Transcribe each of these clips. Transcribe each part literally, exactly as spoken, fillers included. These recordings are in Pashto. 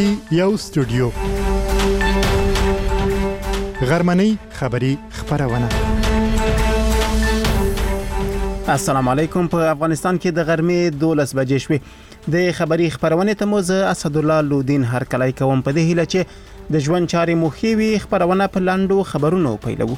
کې یو استودیو غرمنۍ خبری خبرونه. السلام علیکم. په افغانستان کې د غرمې دولس بجې شوې. د خبری خبرونه ته مو زه اسد الله لودین هر کله کوم په دې هیله چې د ژوند چارې مو خوي خبرونه په لاندو خبرونو پیلوو.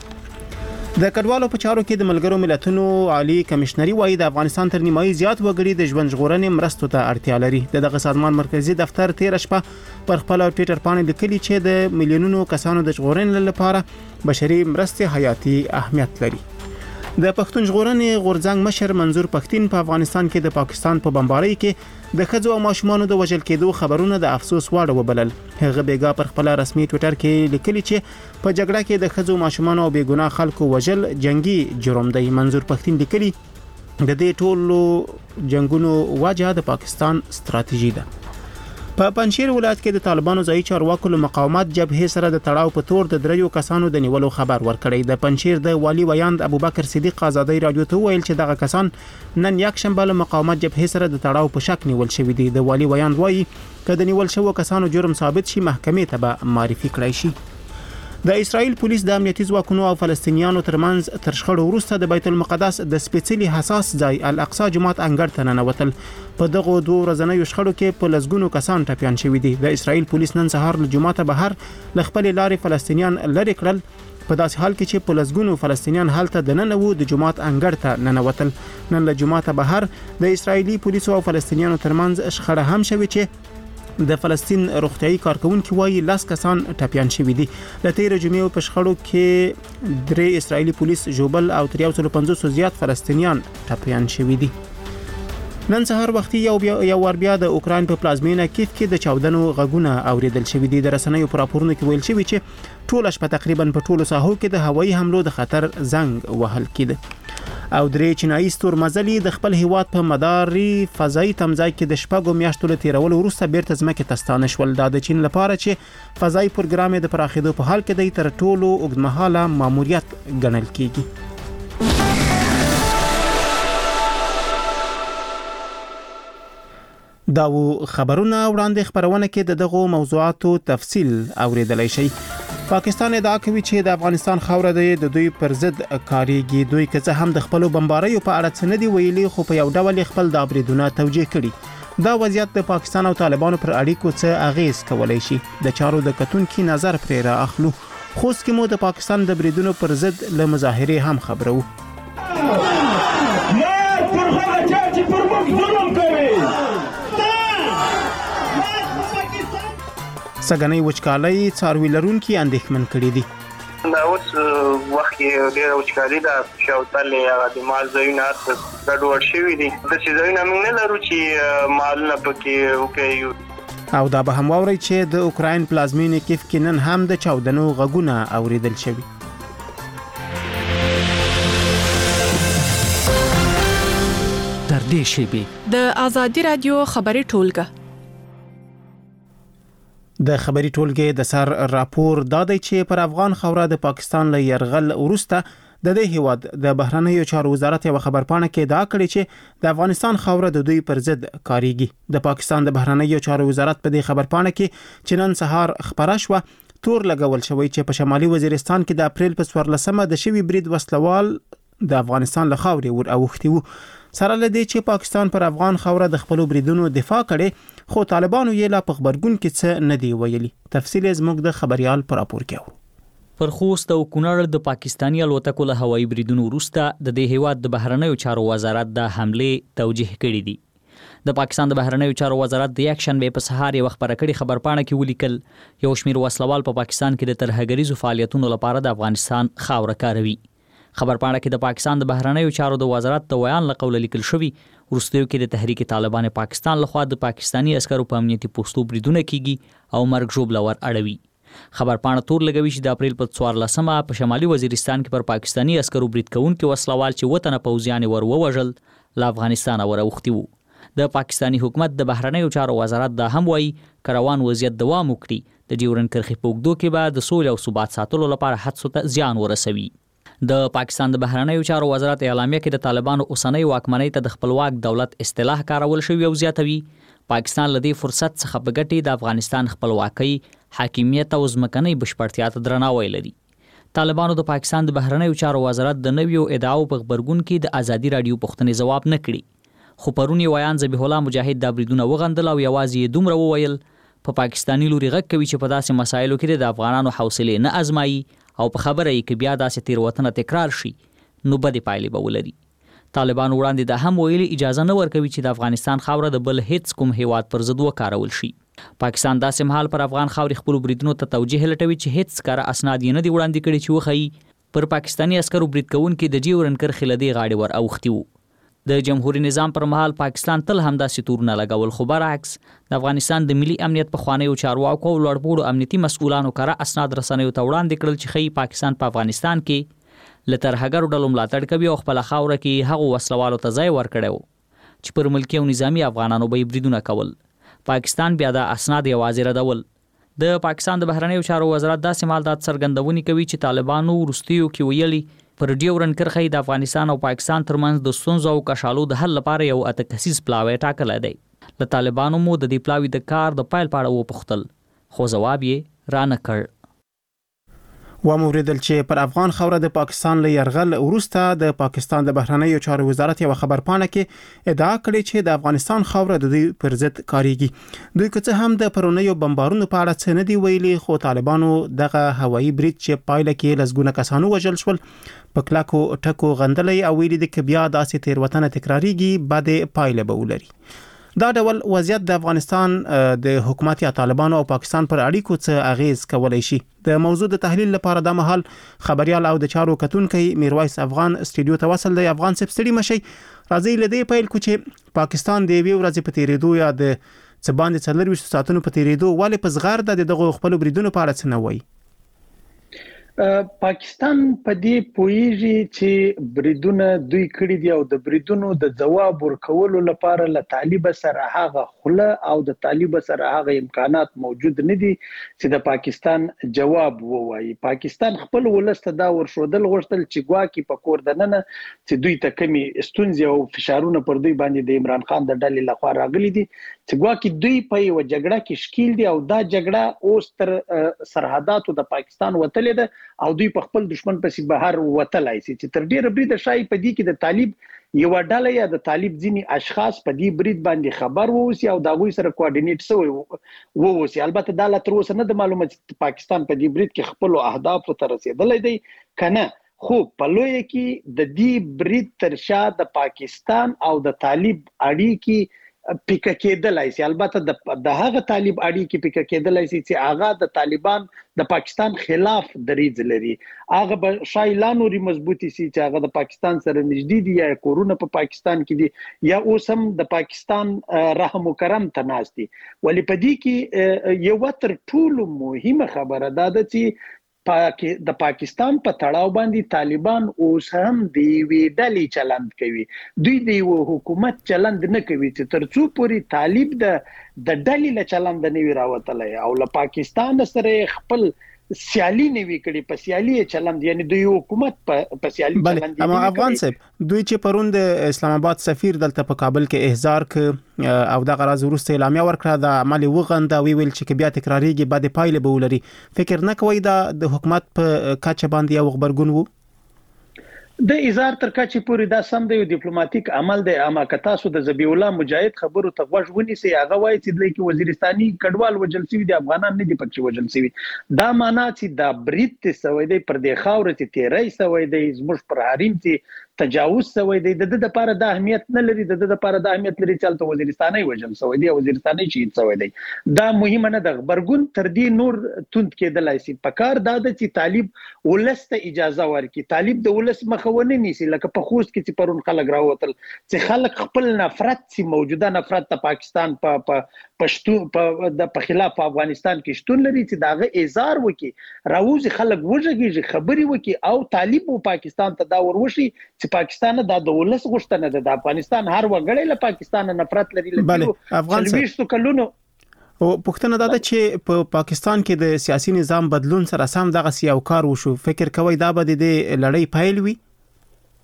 د کډوالو په چارو کې د ملګرو ملتونو عالی کمشنري وایي د افغانستان تر نیمایي زیات وګړي د ژوند ژغورنې مرستو ته اړتیا لري. دغه سازمان مرکزی دفتر تیر شپه پر خپل ټوئیټر باندې لیکلي چې د میلیونونو کسانو د ژغورنې لپاره بشري مرستې حیاتي اهمیت لري. د پښتون ژغورنې غورځنګ مشر منظور پښتين په افغانستان کې د پاکستان په بمبارۍ کې د ښځو او ماشومانو د وژل کېدو خبرونه د افسوس وړ وبلل. هغه بیګا پر خپل رسمي ټوئیټر کې لیکلي چې په جګړه کې د ښځو ماشومانو او بیګناه خلکو وژل جنگي جرم دی. منظور پښتين لیکلي د دې ټولو جنگونو وجه د پاکستان ستراتیژي ده. په پنځیر ولایت کې د طالبانو ځای چارواکو له مقاومت جبهې سره د تړاو په تور د دریو کسانو د نیولو خبر ورکړی. د پنځیر د والی ویاند ابوبکر صدیق آزادۍ رادیو ته ویل چې دغه کسان نن یک شنبه له مقاومت جبهې سره د تړاو په شک نیول شوی دي. د والی ویاند وایي چې د نیول شوو کسانو جرم ثابت شي محکمې ته به معرفي کړی شي. د اسرائیل پولیس د امنیتي ځواکونو او فلسطینیانو ترمنځ تر شخړو وروسته د بیت المقدس د سپېڅلي حساس ځای الاقصی جومات انګړ ته ننوتل. په دغه دوه ورځنیو شخړو کې په لسګونو کسان ټپیان شوي دي. د اسرائیل پولیس نن سهار له جوماته بهر ل خپل لارې فلسطینیان لري کړل، په داسې حال کې چې په لسګونو فلسطینیان هلته د نن وو د جومات انګړ ته ننوتل. نن له جوماته بهر د اسرائیلي پولیسو او فلسطینیانو ترمنځ شخړه هم شوې چې د فلسطین روغتيایي کارکونکو وایي لاس کسان ټپیان شوي دي. د تیر جمعې په شخړو کې درې اسرائیلي پولیس ژوبل او تر یو سل پنځوس زیات فلسطینیان ټپیان شوي دي. نن سهار وختي یو بیا یو ور بیا د اوکراین په پلازمینه کیف کې د چاودنو غږونه اوریدل شوي دي. د رسنیو پر راپورونو کې ویل شوی چې ټول شپه تقریبا په ټولو ساحو کې د هوایي حملو د خطر زنګ وهل کېده. او درې چینایي ستورمزلي د خپل هیواد په مداري فضایي تمځای کې د شپږو میاشتو له تیرولو وروسته بیرته ځمکې ته ستانه شول. دا د چین لپاره چې فضایي پروګرام د پراخېدو په حال کې دی تر ټولو اوږدمهاله ماموریت ګڼل کېږي. دا و خبرونه وړاندې خبرونه کې د دغو موضوعاتو تفصیل اوریدلای شي. پاکستان ادعا کوي چې د افغانستان خاوره د دوی پر ضد کاریږي. دوی که څه هم د خپل بمباریو په اړه څه نه دی ویلي، خو په یو ډول خپل د بریدونه توجیه کړي. دا وضعیت د پاکستان او طالبانو پر اړیکو څه اغیز کولای شي. د چارو د کتونکو نظر پرې را اخلو. خوست کې مو د پاکستان د بریدونو پر ضد له مظاهره هم خبرو. سګنۍ وچکالۍ څاروي لرونکي اندېښمن کړي دي. دا اوس وخت کې ډېر وچکالي ده، شاوتل هغه د مال ځایونه ګډوډ شوي دي. داسې ځایونه موږ نه لرو چې مالونه پکې وکړو. او دا به هم واورئ چې د اوکراین پلازمینې کیف کې نن هم د چاودنو غږونه اوریدل شوي. در دې شیبې د آزادي رادیو خبري ټولګه د خبري ټولګې د سر راپور دادی چې پر افغان خوره د پاکستان له يرغل وروسته د دې هیواد د بهرنیو چارو وزارت یو خبرپاڼه کې ادعا کړې چې د افغانستان خوره د دوی پر ضد کاریږي. د پاکستان د بهرنیو چارو وزارت په دې خبرپاڼه کې چې نن سهار خبره شوه تور لګول شوی چې په شمالي وزیرستان کې د اپریل په څوارلسمه د شوی برید وسلوال د افغانستان له خاورې ور اوښتي وو. سره لدی چې پاکستان پر افغان خوره د خپل بریدونو دفاع کړي، خو طالبانو یې لا په خبرګون کې څه نه دی ویلي. تفصیل زموږ د خبريال پر راپور کې پر خوست او کونړ د پاکستاني الوتکو له هوایي بریدونو وروسته د دې هیواد د بهرنیو چارو وزارت د حمله توجیه کړې دي. د پاکستان د بهرنیو چارو وزارت د یک شنبه په سهار یو خبره کړي خبرپاڼه کې ولیکل یو شمیر وسلوال په پاکستان کې د ترهګریزو فعالیتونو لپاره د افغانستان خاوره کاروي. خبرپاڼه کې د پاکستان د بهرنیو چارو د وزارت د بیان له قوله لیکل شوی وروستیو کې د تحریک طالبان پاکستان لخوا د پاکستانی عسکرو په امنیتي پوسټو بریدونه کیږي او مرګ ژوبله ور اړوي. خبرپاڼه تور لګوي چې د اپریل په څوارلسمه په شمالي وزیرستان کې پر پاکستانی عسکرو برید کوونکي وسلوال چې وطن پوځیان ور ووژل له افغانستان ور اوختي وو. د پاکستانی حکومت د بهرنیو چارو وزارت دا هم وایي کروان وضعیت دوام وکړي د ډیورنډ کرښې په اوږدو کې به د سولې او ثبات ساتلو لپاره هڅو ته زیان ورسوي. د پاکستان د بهرنیو چارو وزارت اعلامیه کې د طالبانو اوسنۍ واکمنۍ ته د خپلواک دولت اصطلاح کارول شوی او زیاتوي. پاکستان له دې فرصت څخه په ګټې د افغانستان خپلواکۍ، حاکمیت او ځمکنۍ بشپړتیا ته درناوی لري. طالبانو د پاکستان د بهرنیو چارو وزارت د نویو ادعاو په خبرګون کې د ازادي رادیو پوښتنې ځواب نه کړي، خو پرون یې ویان ذبیح الله مجاهد دا بریدونه وغندل او یوازې یې دومره وویل په پاکستاني لوري غږ کوي چې په داسې مسایلو کې د افغانانو حوصلې نه ازمایي او په خبره یې کې بیا داسې تیروتنه تکرار شي نو بدې پایلې به ولري. طالبانو وړاندې د هم ویلي اجازه نه ورکوي چې د افغانستان خاوره د بل هیڅ کوم هیواد پر ضد وکارول شي. پاکستان داسې مهال پر افغان خاورې خپل بریدونو ته توجیه لټوي چې هیڅ کار اسناد یې نه دی وړاندې کړي چې وښيي پر پاکستاني عسکرو برید کوونکي د ډیورن کرښې له دې غاړې ور اوښتي وو. د جمهوریت نظام پر مهال پاکستان تل همداسې تورونه لګول، خو برعکس د افغانستان د ملي امنیت پخوانیو چارواکو او لوړپوړو امنیتي مسؤلانو کره اسناد رسنیو ته وړاندې کړل چې ښیي پاکستان په افغانستان کې له ترهګرو ډلو ملاتړ کوي او خپله خاوره کې هغو وسلوالو ته ځای ورکړی و چې پر ملکي او نظامي افغانانو به یې بریدونه کول. پاکستان بیا دا اسناد یوازې ردول. د پاکستان د بهرنیو چارو وزارت داسې مهال دا څرګندونې کوي چې طالبانو وروستیو کې ویلي پر ډیورن کرښې د افغانستان او پاکستان ترمنځ د ستونزو او کشالو د حل لپاره یو اته کسیز پلاوی ټاکلی دی. له طالبانو مو د دې پلاوي د کار د پیل په اړه وپوښتل، خو ځواب یې رانه کړ. وموریدل چې پر افغان خوره د پاکستان له يرغل وروسته د پاکستان د بهرنیو چارو وزارت یو خبرپاڼه کې ادعا کړې چې د افغانستان خوره د دوی پر ضد کاریږي. دوی که څه هم د پرونیو بمبارونو په اړه څه نه دی ویلي، خو طالبانو دغه هوایي برید چې پایله کې لسګونه کسانو وژل شول په کلکو ټکو غندلې او ویلي دي چې بیا داسې تیروتنه تکراریږي بده پایله به ولري. دا ډول وضعیت د افغانستان د حکومت یا طالبانو او پاکستان پر اړیکو څه اغیز کولای شي؟ د موضوع د تحلیل لپاره د مهال خبريال او د چارو کتونکي میرویس افغان استودیو ته وصل دی. افغان سپ ستړي مشي راځي لدې پیل کو چې پاکستان د وی ورځې په تیریدو یا د څه باندې څلور ویشت ساعتونو په تیریدو ولې په زغر د دغه خپل بریدونو په اړه څه نه وایي. پاکستان په دې پوهیږي چې بریدونه دوی کړی دي او د بریدونو د جواب ورکولو لپاره له طالب سره هغه خله او د طالب سره هغه امکانات موجود نه دي چې د پاکستان جواب ووایي. پاکستان خپل ولسته دا ورشودل غوښتل چې ګواکې په کور دننه چې دوی ته کمی ستونزې او فشارونه پر دوی باندې د عمران خان د ډلې لخوا راغلي دي چې ګواکې دوی په یو جګړه کې شکیل دي او دا جګړه اوس تر سرحداتو د پاکستان وتلې ده او دوی په خپل دشمن پسې بهر وتلای شي چې تر ډیره برید شای په دې کې د طالب یو ډله یا د طالب ځینی اشخاص په دې برید باندې خبر ووسی او دا غوي سره کوارډینیټ سوی ووسی. البته دا لا تر اوسه نه د معلومه چې پاکستان په دې برید کې خپل اهداف ته رسیدلای دی کنه، خو په لوی کې د دې برید تر شا د پاکستان او د طالب اړیکې پیکه کېدلای شي. البته د هغه طالب اړیکې پیکه کېدلای شي چې هغه د طالبان د پاکستان خلاف دریځ لري، هغه به شایلان نوري مضبوطی شي چې هغه د پاکستان سره نږدې دي یا کورونه په پاکستان کې دي یا اوس هم د پاکستان رحم و کرم ته ناست دي. ولې په دې کې یو تر ټولو مهمه خبره ده چې د پاکستان په تړاو باندې طالبان اوس هم د وی ډلې چلند کوي. دوی د یو حکومت چلند نه کوي چې ترڅو پورې طالب د د ډلې له چلند نه وی راوتلای او له پاکستان سره خپل سیالي نه وی کړي په سیالي چلند یعنی د یو حکومت په سیالي چلند دي. اما افغان صاحب دوی چې پرون د اسلام آباد سفیر دلته په کابل کې احضار ک او د غراض وروسته اعلامیه ورکړه د عمل وغند وی ویل چې بیا تکراریږي بعد پایله به ولري. فکر نه کوي دا د حکومت په کچه باندې یو خبرګون وو د اظهار تر کچې پورې دا سم دی ډیپلوماټیک عمل دی. اما که تاسو د ذبیح الله مجاهد خبرو ته غوږ ونیسئ هغه وایي چې د کې وزیرستاني کډوال وجل شوی دي، افغانان نه دي پکې وجل شوی. دا معنا چې دا برید ته سوی دی پر د خاورې ته تیری سوی دی زموږ پر حریم ته تجاوز سوی دی. د د لپاره د اهمیت نه لري، د د لپاره د اهمیت لري چې تل وزیرستاني وجل سوی دی، وزیرستاني شهید سوی دی. دا مهمه نه ده. خبرګون تر دې نور توند کېدلای شي. پکار دا د چې طالب ولسته اجازه ورکړي، طالب د ولس مخونه نیسي. لکه په خوست کې چې پرون خلک راوتل چې خلک خپل نفرت چې موجوده نفرت د پاکستان په پښتون په د په خلاف افغانستان کې شتون لري چې داغه اظهار وکي، راوځي خلک وژږي خبري وکي او طالب او پاکستان ته دا وروشي چې پاکستان د دولت غوښتنه ده. د افغانستان هر وګړی له پاکستان نفرت لري. بله افغان څلوېښت کلونو او پښتنه دا ده چې په پاکستان کې د سیاسي نظام بدلون سره سم دغه سیاو کار وشو. فکر کوي دا به د لړۍ پیل وي؟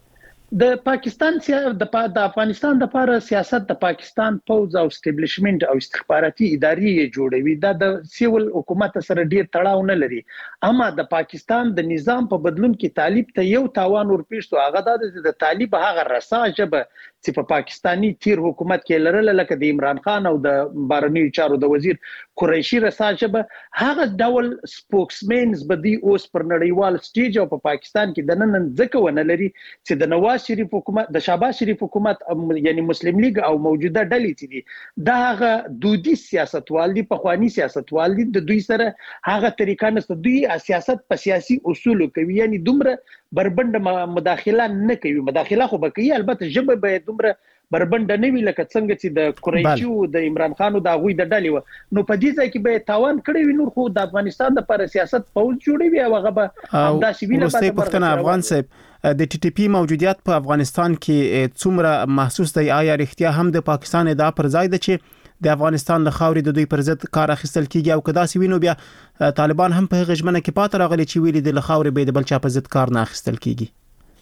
د پاکستان د د افغانستان د لپاره سیاست د پاکستان پوز او اسټابلیشمنت او استخباراتي ادارې جوړوي دا د سیول حکومت سره ډیر تړاو نه لري اما د پاکستان د نظام په بدلون کې طالب ته یو تاوان ورپېښتو هغه د طالب هغه رساجه چې په پاکستانی تیر حکومت کې لرل لکه د عمران خان او د بهرنیو چارو د وزیر قریشي رساجه هغه ډول سپوکسمنز بدی اوس پر نړیوال سټیج او په پاکستان کې د نن ځکه ونه لري چې د نواز شریف حکومت د شهباز شریف حکومت یعنی مسلم لیگ او موجوده ډلې چې دي دا هغه دودي سیاستوال دي په خواني سیاستوال دي د دوی سره هغه طریقه نشته دوی سیاست په سیاسي اصول کوي یعنی دومره بربند مداخله نه کوي مداخله خو به کوي البته جبه به دومره بربند نه وی لکه څنګه چې د قریشي او د عمران خان او د غوی د ډلې و نو په دې ځای کې به تاوان کړی وي نور خو د افغانستان د پر سیاست پوز جوړوي او هغه به همدا سیویله په پښتنه افغان صاحب د ټي ټي پی موجودیت په افغانستان کې څومره محسوس دی آیا رښتیا هم د پاکستان ادعا پر ځای ده چې د افغانستان د خاورې د دوی پر ضد کار اخیستل کیږي او کدا سی وینو بیا طالبان هم په غژمنه کې پات راغلي چې ویلي د خاورې به د بل چا په ضد کار نه اخیستل کیږي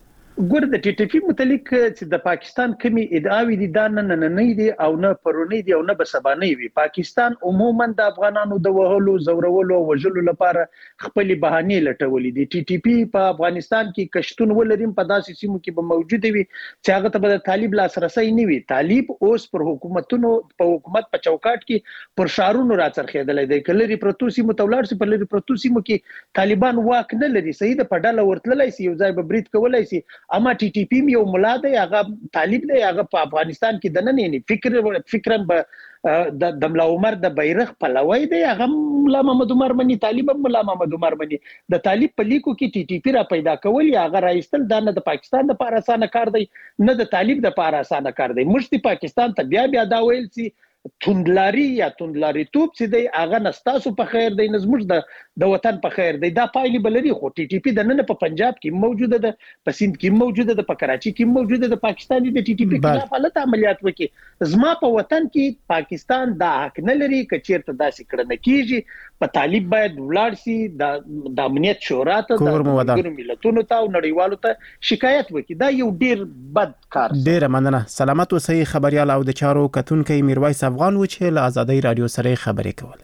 ګور د ټي ټي پی متعلق چې د پاکستان کمی ادعاوی دي دا نه نه نه دي او نه پرونی دي او نه بسبانه وي پاکستان عموما د افغانانو د وهلو زورولو او وژلو لپاره خپل بهانه لټولې دي ټي ټي پی په افغانستان کې کشتون ولریم په داسې سیمو کې به موجود وي چې هغه ته د طالب لاسرسي نه وي طالب اوس پر حکومتونو په حکومت په چوکاټ کې پر شارونو راڅرخېدل دي کلری پروتوسی متولار سي پر لری پروتوسی مو کې طالبان واک نه لري صحیح د پډاله ورتللای سي یو ځای به برید کولای سي اما ټي ټي پی یو ملا دی هغه طالب دی هغه په افغانستان کې د نن نه فکر فکرن به د ملا عمر د بیرغ پلوي دی هغه ملا محمد عمر منی طالب ملا محمد عمر منی د طالب په لیکو کې ټي ټي پی را پیدا کول یا هغه راایستل د نه د پاکستان د لپاره اسانه کار دی نه د طالب د لپاره اسانه کار دی مشت پاکستان ته بیا بیا دا ویل سي توندلاري یا توندلاري توپ چې دی هغه نستاسو په خیر دی نزمج د د وطن په خیر دی دا پایلی بلري خو ټي ټي پی د نن په پنجاب کې موجوده ده په سند کې موجوده ده په کراچي کې موجوده ده پاکستاني د ټي ټي پی خلاف حالت عملیات وکي زما په وطن کې پاکستان دا حق نه لري کچیرته داسې کړنه کیږي په طالب باید ولاړ سي د امنیت شورا ته د ګورو ملتونو ته او نړیوالو ته شکایت وکي دا یو ډیر بد کار ډیر مننه سلامت اوسئ خبريال او د چارو کتونکو میرویس افغان و چې له آزادۍ رادیو سره خبرې کول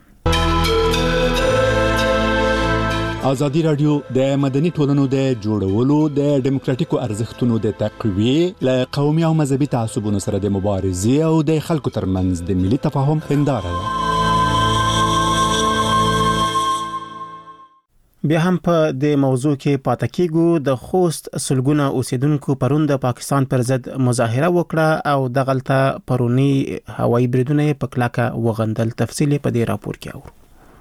آزادی رادیو د مدني ټولنو د جوړولو د ډیموکراتیکو ارزښتونو د تقویه له قومي او مذهبي تعصبونو سره د مبارزې او د خلکو ترمنځ د ملي تفاهم هنداره ده بیا هم په د موضوع کې پاتې کېږو د خوست سلګونه اوسیدونکو پرون د پاکستان پر ضد مظاهره وکړه او د غلطه پرونی هوایي بریدونه په کلاکه وغندل تفصیل په دې راپور کې اورو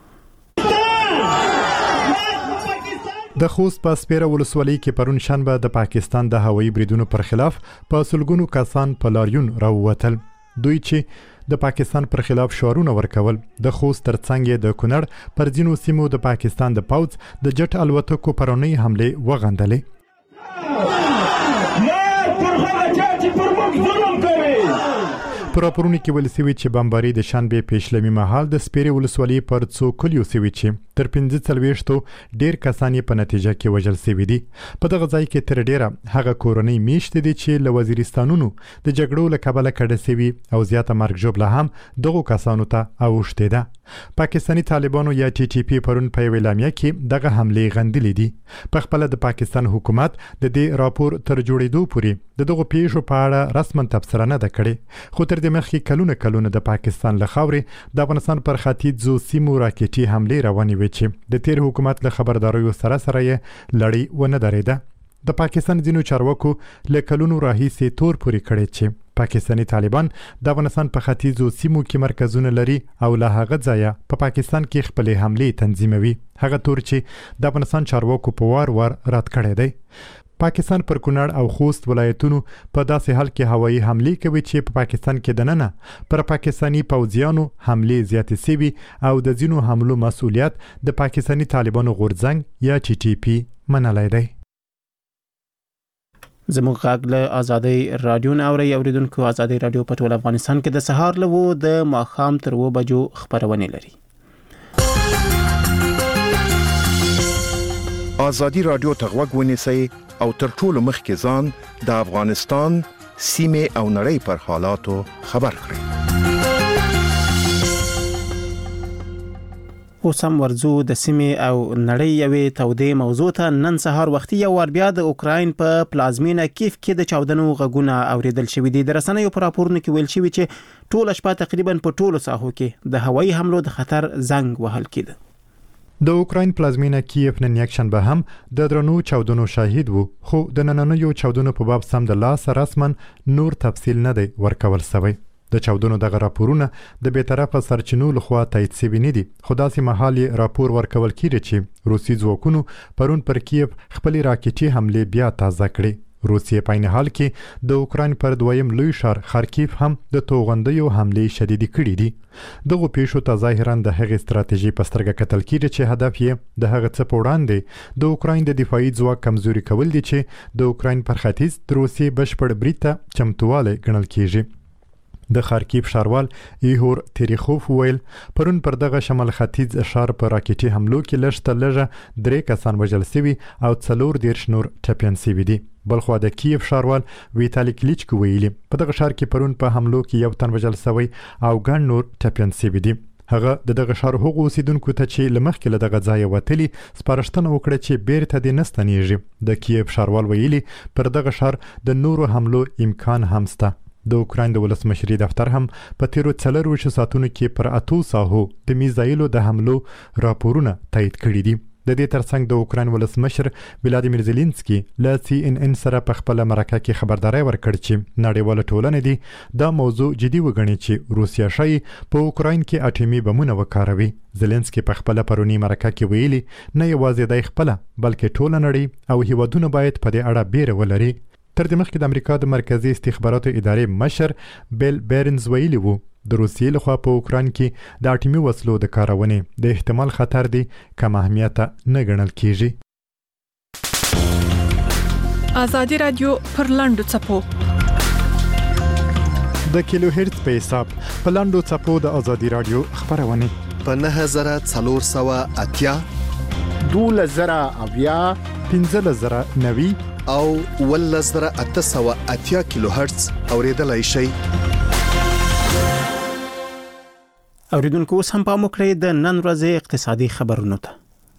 د خوست په سپیره ولسوالۍ کې پرون شنبه د پاکستان د هوایي بریدونو پر خلاف په سلګونو کسان په لاریون راووتل دوی چې د پاکستان پر خلاف شعارونه ورکول د خوست ترڅنګ د کونړ پر ځینو سیمو د پاکستان د پوځ د جټ الوتکو پرونی حمله وغندلې پر راپورونو کې ویل شوی چې بمباري د شنبه پیشلمي مهال د سپیره ولسوالۍ پر څو کلیو شوی چې تر پنځه څلويشتو ډیر کسان په نتیجه کې وژل شوی دي په دغه ځای کې تر ډیره هغه کورنۍ میشت دي چې له وزیرستانونو د جګړو له کبله کډه شوی او زیاته مرګ ژوبله هم دغه کسانو ته اوښته ده پاکستانی طالبانو یا ټي ټي پی پرون په اعلامیه کې دغه حمله غندلې دي په خپل د پاکستان حکومت د دې راپور تر جوړېدو پورې دغه پیښو په اړه رسمن تبصره نه ده کړې خو تر دې مخکې کلونه کلونه د پاکستان له خاورې د افغانستان پر ختیځو سیمو راکټي حمله روانې وي چې د تیر حکومت له خبرداريو سره سره یې لړۍ ونه درېده د پاکستان ځینو چارواکو له کلونو راهیسې تور پوري کړی چې پاکستانی طالبان د افغانستان په ختیځو سیمو کې مرکزونه لري او له هغه ځایه په پاکستان کې خپل حمله تنظیموي هغه تور چې د افغانستان چارواکو په وار وار رد کړی دی پاکستان پر کونړ او خوست ولایتونو په داسې حال کې هوایي حمله کوي چې په پاکستان کې دننه پر پاکستانی پوځیانو حمله زیاتې سوي او د ځینو حملو مسؤلیت د پاکستانی طالبانو غورځنګ یا ټي ټي پی منلای دی زموږ غږ له آزادۍ رادیو نه اوري اوریدونکو آزادۍ رادیو په ټول افغانستان کې د سهار له وو د ماښام تر و بجو خبرونه لري آزادی رادیو ته غوږ ونیسئ او تر ټولو مخکې ځان د افغانستان سیمه او نړۍ پر حالاتو خبر کړئ. اوس هم ورځو د سیمې او نړۍ یوې تودې موضوع ته. نن سهار وختي یو وار بیا د اوکراین په پلازمینه کیف کې د چاودنو غږونه اوریدل شوي دي. د رسنیو په راپورونو کې ویل شوي چې ټول شپه تقریبا په ټولو ساحو کې د هوایي حملو د خطر زنګ وهل کېده. د اوکراین پلازمینه کیف نن یکشنبه هم د درنو چاودنو شاهد وو، خو د نننیو چاودنو په باب سم د لاس رسما نور تفصیل نه دی ورکول شوی. د چاودنو دغه راپورونه د بی‌طرفه سرچینو لخوا تایید شوي نه دي، خو داسې مهال راپور ورکول کیږي چې روسي ځواکونو پرون پر کیف خپل راکټي حمله بیا تازه کړې. روسیې په عین حال کې د اوکراین پر دویم لوی ښار خارکیف هم د توغندیو حمله شدیدې کړې دي. دغه پیښو ته ظاهرا د هغې ستراتیژي په سترګه کتل کیږي چې هدف یې د هغه څه په وړاندې د اوکراین د دفاعي ځواک کمزوري کول دي چې د اوکراین پر ختیځ د روسیې بشپړ برید ته چمتوالی ګڼل کیږي. د خارکیف ښاروال ایهور تریخوف ویل پرون پر دغه شمال ختیځ ښار په راکټي حملو کې لږ تر لږه درې کسان وژل شوي او څلور دېرش نور ټپیان شوي دي. بلخوا د کیف ښاروال ویتالي کلیچکو ویلي په دغه ښار کې پرون په حملو کې یو تن وژل شوی او ګڼ نور ټپیان شوي دي. هغه د دغه ښار هغو اوسیدونکو ته چې له مخکې له دغه ځایه وتلي سپارښتنه وکړه چې بیرته دې نه ستنیږي. د کیف ښاروال ویلي پر دغه ښار د نورو حملو امکان هم شته. د اوکراین د ولسمشري دفتر هم په تیرو څلرویشتو ساعتونو کې پر اتو ساحو د میزایلو د حملو راپورونه تایید کړي دي. د دې ترڅنګ د اوکراین ولسمشر ولادیمیر زيلنسکي له سی ان ان سره په خپل مرکه کې خبرداري ورکړ چې نړیواله ټولنه دي دا موضوع جدي وګڼي چې روسیا شای په اوکراین کې اټومي بمونه وکاروي. زيلنسکي په خپل پرونی مرکه کې ویلي نه یوازې د خپل بلکې ټول نړۍ او هیوادونه باید په دې اړه بیره ولري. تر دې مخکې د امریکا د مرکزی استخباراتو ادارې مشر بیل بیرنز ویلي وو د روسیې لخوا په اوکراین کې د اټومي وسلو د کارونې د احتمال خطر دی کم اهمیته نه ګڼل کیږي. آزادي رادیو پر لاندو چپو د کیلو هرتز په حساب په لاندو چپو د آزادي رادیو خبرونه په نه هزار څلور سوه اتیا دوله زره اویا پنځه زره نوي او ول زره اته سوه اتیا کیلو هرتز اوریدلای شئ. اوریدونکو اوس هم پام وکړئ د نن ورځې اقتصادي خبرونو ته.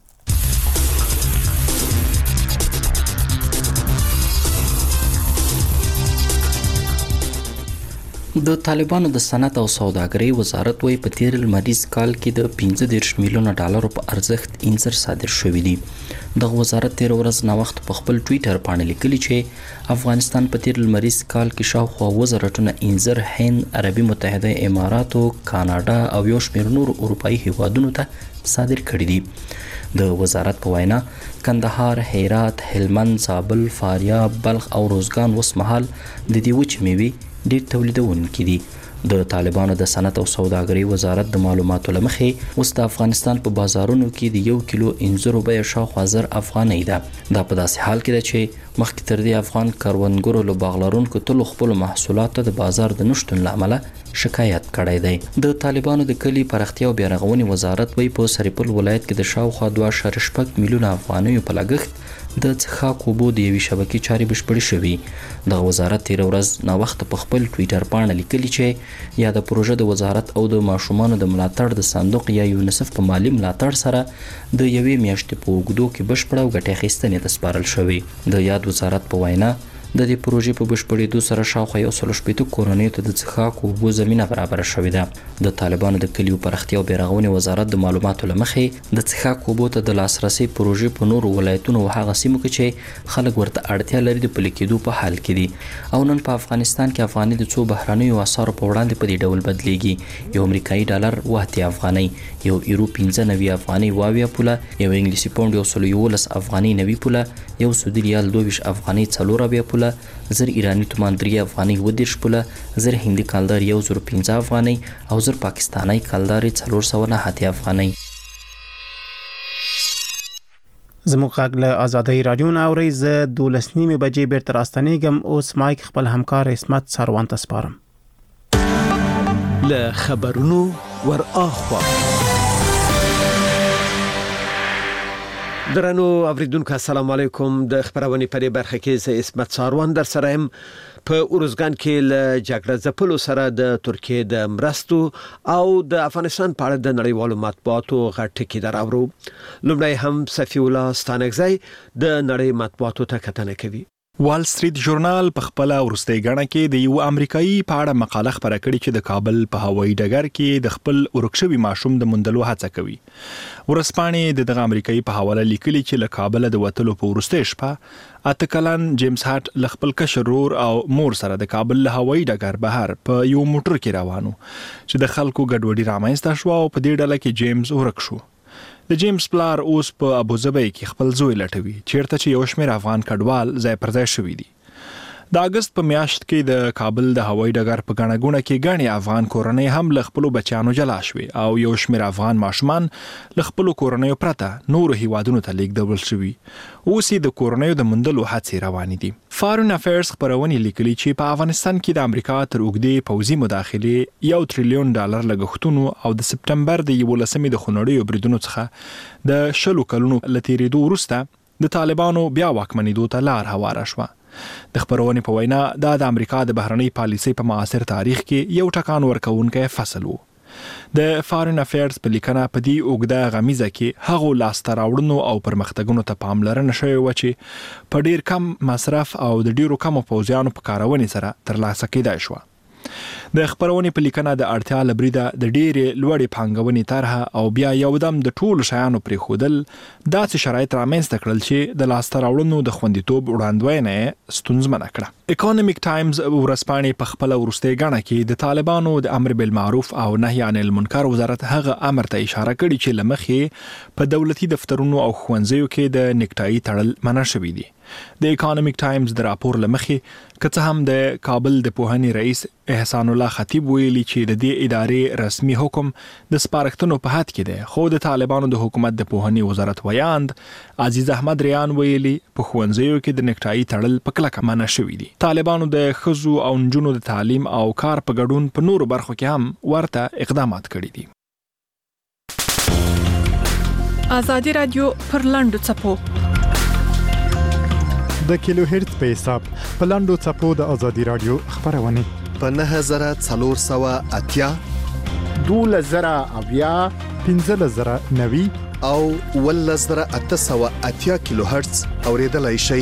د طالبانو د صنعت او سوداګرۍ وزارت وايي په تیر لمریز کال کې د پنځه دېرش میلیونه ډالرو په ارزښت انځر صادر شوی دی. دغه وزارت تیر ورځ نوښت په خپل ټویټر باندې لیکلی چې افغانستان په تیر لمریز کال کې شاوخوا اووه زره ټنه انځر هند، عربي متحده اماراتو، کاناډا او یو شمېر نورو اروپایي هیوادونو ته صادر کړي دي. د وزارت په وینا کندهار، هرات، هلمند، زابل، فاریاب، بلخ او روزګان اوس مهال د دې وچې میوې ډېر تولیدونکي دي. د طالبانو د صنعت او سوداګرۍ وزارت د معلوماتو لمخې اوس د افغانستان په بازارونو کې د یو کیلو انځرو بیه شاوخوا زر افغانۍ ده. دا په داسې حال کې ده چې مخکې تر دې افغان کروندګرو له باغ لرونکو تلو خپلو محصولاتو د بازار د نشتون له امله شکایت کړی دی. د طالبانو د کلي پراختیا او بیارغونې وزارت وایي په سرپل ولایت کې د شاوخوا دوه اعشاریه شپږ میلیونه افغانیو په لګښت د څښاک اوبو د یوې شبکې چارې بشپړې شوي. د وزارت تیر ورځ نوښت په خپل ټویټر باندې لیکلي چې یا د پروژه د وزارت او د ماشومانو د ملاتړ د صندوق یا یونیسف په مالی ملاتړ سره د یوې میاشتې په اوږدو کې بشپړه او ګټې اخیستنې ته سپارل شوي. د یاد وزارت په وینا د دې پروژې په بشپړېدو سره شاوخوا یو سل شپېته کورنیو ته د څښاک اوبو زمینه برابره شوې ده. د طالبانو د کلیو پراختیا او بیارغونې وزارت د معلوماتو له مخې د څښاک اوبو ته د لاسرسي پروژې په نورو ولایتونو او هغه سیمو کې چې خلک ورته اړتیا لري د پلي کېدو په حال کې دي. او نن په افغانستان کې افغاني د څو بهرنیو اسعارو په وړاندې په دې ډول بدلیږي. یو امریکایي ډالر اوه اتیا افغانۍ، یو یورو پنځه نوي افغانۍ اوه اویا پوله، یو انګلیسي پاونډ یو سل یولس افغانۍ نوي پوله، یو سعودي ریال دوه ویشت افغانۍ څلور اویا پوله، زر ایرانی تومان درې افغانۍ اوه دېرش پوله، زر هندي کالدار یو زر پنځه افغانۍ او زر پاکستانی کالدار څلور سوه نهه اتیا افغانۍ. زموږ غږ له آزادۍ رادیو نه اورئ. زه دولس نیمې بجې بیرته راستنېږم. اوس مایک خپل همکار عصمت سروان ته سپارم. له خبرونو ور اخوا درنو اوریدونکو السلام علیکم. د خبرونې په برخه کې زه اسمت ساروان در سره يم. په اورزګان کې ل جګړه ځپلو سره د ترکیه د مرستو او د افغانستان په اړه د نړیوالو مطبوعاتو غټ کې دراورو. لومړی هم صفی الله ستانګزی د نړۍ مطبوعاتو ته کتنه کوي. وال سټریټ ژورنال په خپل ورستۍ غاڼه کې د یو امریکایي په اړه مقاله خبره کړې چې د کابل په هوایي ډګر کې د خپل ورکشوي ماشوم د موندلو هڅه کوي. ورسپانې د دغه امریکایي په حواله لیکلي چې له کابل د وټلو په ورستۍ شپه اته کلن جیمز هارت له خپل کشر رور او مور سره د کابل له هوایي ډګر بهر په یو موټر کې روانو چې د خلکو ګډوډي رامنځته شو او په دې ډله کې جیمز ورک شو. د جیمز پلار اوس په ابوظبي کې خپل زوی لټوي چیرته چې یو شمېر افغان کډوال ځای پر ځای شوي دي. د اگست په میاشت کې د کابل د هوایي ډګر په غاڼه غونه کې غاڼي افغان کورنۍ هم له خپل بچیانو جلا شوي او یو شمېر افغان ماشومان له خپل کورنۍ پرته نور هیوادونو ته لیږدول شوي. اوس د کورنۍ د مندلو هڅې روانې دي. فارن افیرز خبرونه لیکلي چې په افغانستان کې د امریکا تر اوږدې پوځي مداخله یو تریلیون ډالر لګښتونو او د سپټمبر د یولسمې د خونړیو بریدونو څخه د شلو کلونو لتیریدو وروسته د طالبانو بیا واکمنېدو ته لار هواره شوه. د خبرونې په وینا دا د امریکا د بهرنۍ پالیسۍ په معاصر تاریخ کې یو ټکان ورکوونکی فصل وو. د فارن افیرز په لیکنه په دې اوږده غمیزه کې هغو لاسته راوړنو او پرمختګونو ته پاملرنه شوې وه چې په ډیر کم مصرف او د ډیرو کمو پوځیانو په کارونې سره ترلاسه کېدای شوه. د خبرونې په لیکنه د اړتیا لبریده د ډېرې لوړې پانګونې طرحه او بیا یودم د ټولو شیانو پرېښودل داسې شرایط رامنځته کړل چې د لاسته راوړنو د خوندیتوب وړاندوینه یې ستونزمنه کړه. اکونومیک ټایمز ورځپاڼې په خپله وروستۍ غاڼه کې د طالبانو د امر بالمعروف او نهي عن المنکر وزارت هغه امر ته اشاره کړې چې له مخې په دولتي دفترونو او ښوونځیو کې د نیکټایي تړل منع شوي دي. د اکونومیک ټایمز د راپور لمخې که څه هم د کابل د پوهنې رئیس احسان الله خطیب ویلي چې د دې ادارې رسمي حکم د سپارښتنو په حد کې دی، خو د طالبانو د حکومت د پوهنې وزارت ویاند عزیز احمد ریان ویلي په ښوونځیو کې د نیکټایي تړل په کلکه منع شوي دي. طالبانو د ښځو او نجونو د تعلیم او کار په ګډون په نورو برخو کې هم ورته اقدامات کړي دي. ازادي رادیو پر لاندو چپو د کیلو هرتز په حساب په لاندو چپو د ازادي رادیو خبرونه په نه زره څلور سوه اتیا دوله زره اویا پنځه زره نوي او ول زره اته سوه اتیا کیلو هرتز اوریدلای شي.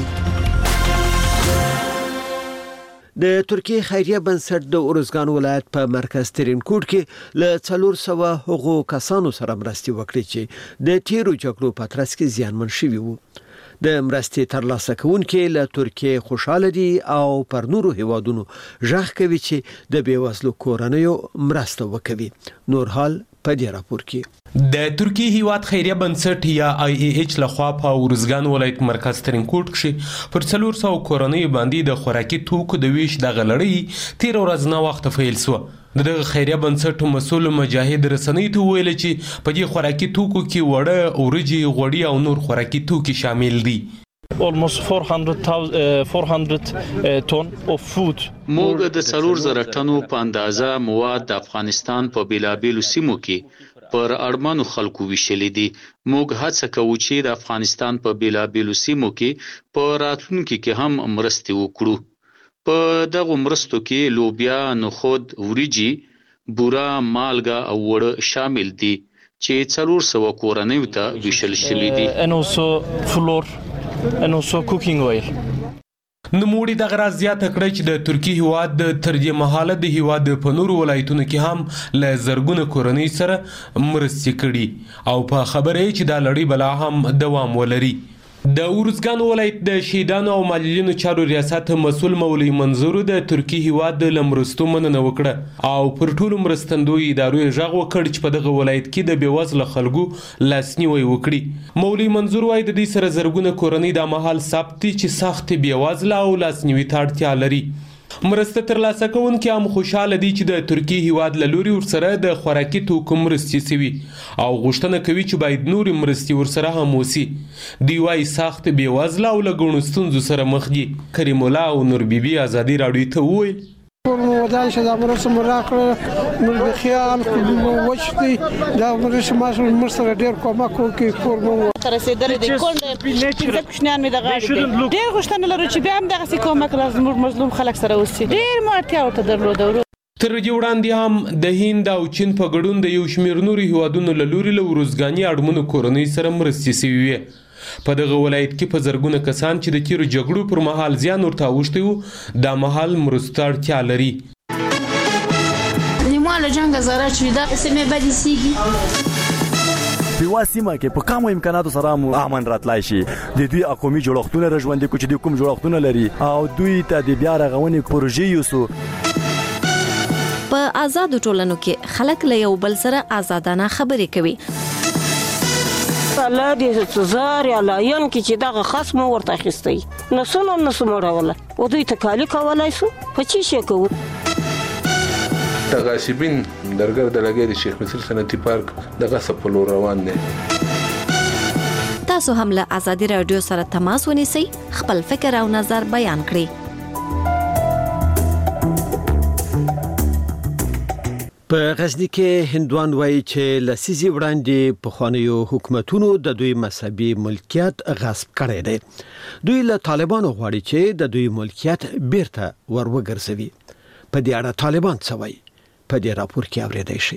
د ترکیه خیریه بنسټ د اورزګان ولایت په مرکز ترینکوټ کې له څلور سوه هغو کسانو سره مرستې وکړې چې د تیرو جګړو په ترڅ کې زیانمن شوي وو. د مرستې ترلاسه کوونکي له ترکیه خوشاله دي او پر نورو هیوادونو ژغ کوي چې د بیوزلو کورنیو مرسته وکوي. نور حال په دې راپور کې د ترکیه هیواد خیریه بنسټ یا آی ای ایچ لخوا په اورزګان ولایت مرکز ترینکوټ کې پر څلور سوه کورنیو باندې د خوراکي توکو د ویش دغه لړۍ تیر ورځ نه وخت پیل شوه. دغه خیریه بنسټ مسؤل مجاهد رسنۍ ته ویل چې په دې خوراکي توکو کې وړه، اورجې، غوړي او نور خوراکي توکي شامل دي. almost four hundred ton of food. موږ د څلور زره ټنو په اندازه مواد د افغانستان په بیلابیلو سیمو کې پر اړمنو خلکو ویشلې دي. موږ هڅه کوو چې د افغانستان په بیلابیلو سیمو کې په راتلونکي کې هم مرستې وکړو. په دغه مرستو کې لوبیا، نخود، وریجې، بوره، مالګه او وړه شامل دي چې څلور سوه کورنیو ته ویشل شوي دي. and also flour and also cooking oil. نوموړي دغه راز زیاته کړه چې د ترکیه هیواد تر دې مهاله د هیواد په نورو ولایتونو کې هم له زرګونه کورنۍ سره مرستې کړي او په خبره یې چې دا لړۍ بلا هم دوام ولري. د اورزګان ولایت د شهیدانو او معلولینو چارو ریاست مسؤل مولوي منظور د ترکیه هیواد د مرستو مننه وکړه او پر ټولو مرستندوی ادارو یې غږ وکړ چې په دغه ولایت کې د بېوزله خلکو لاسنیوی وکړي. مولوي منظور وایي د دې سره زرګونه کورنۍ دا مهال ثبت دي چې سخت بېوزله او لاسنیوي ته اړتیا لري. مرسته ترلاسه کوونکي هم خوشاله دي چې د ترکیه هیواد له لوري ورسره د خوراکي توکو مرستې سوي او غوښتنه کوي چې باید نورې مرستې ورسره هم وسي. دوی وایي سخت بېوزله او له ګڼو ستونزو سره مخ دي. کریم الله او نور بیبي ازادي راډیو ته وویل ودان شه د مرسم راکړه موږ خیال وښتي دا مرسم مرسره ډیر کومک کوي کورمو تر رسیدل دي کونډه پښنان مې د غاړي ډیر غوښتنه لرو چې بیا هم دغه سي کومک لازم مظلوم خلک سره وسی ډیر مارتیا ورته درلوده. تر دې وړاندې هم د هند او چین په ګډون د یو شمېر نورو هیوادونو له لوري له ورزګاني اړمنو کورنۍ سره مرستې شوې وې. په دغه ولایت کې په زرګونه کسان چې د تیرو جګړو پر مهال زیان ورته اوښتی وو دا مهال مرستو اړتیا لري. نیمه له جنګه ضرر شوي دا سیمې بدې سیږي په یوه سیمه کې په کمو امکاناتو سره مو امن راتلای شي. د دوی قومي جوړښتونه را ژوندي کړو چې دوی کوم جوړښتونه لري او دوی ته د بیا رغونې پروژې یوسو. په آزادو ټولنو کې خلک له یو بل سره آزادانه خبرې کوي. الله دې زار یا لاین کې چې دغه خصم ورته اخیستی نسونه نسو مړوله او دوی ته کالی کولای سو په چی شي کوو. د غاصبین درګر د لګیری شیخ مصر صنعتي پارک د غصب په لور روان دي. تاسو هم له آزادي رادیو سره تماس ونیسئ خپل فکر او نظر بیان کړئ. په غزنی کې هندوان وایي چې لسیزي وړاندې په خوانیو حکومتونو د دوی مذهبي ملکیت غصب کړی دی. دوی له طالبانو غواړي چې د دوی ملکیت بیرته ور وګرځوي. په دې اړه طالبان څه وایي په دې راپور کې اورېدای شئ.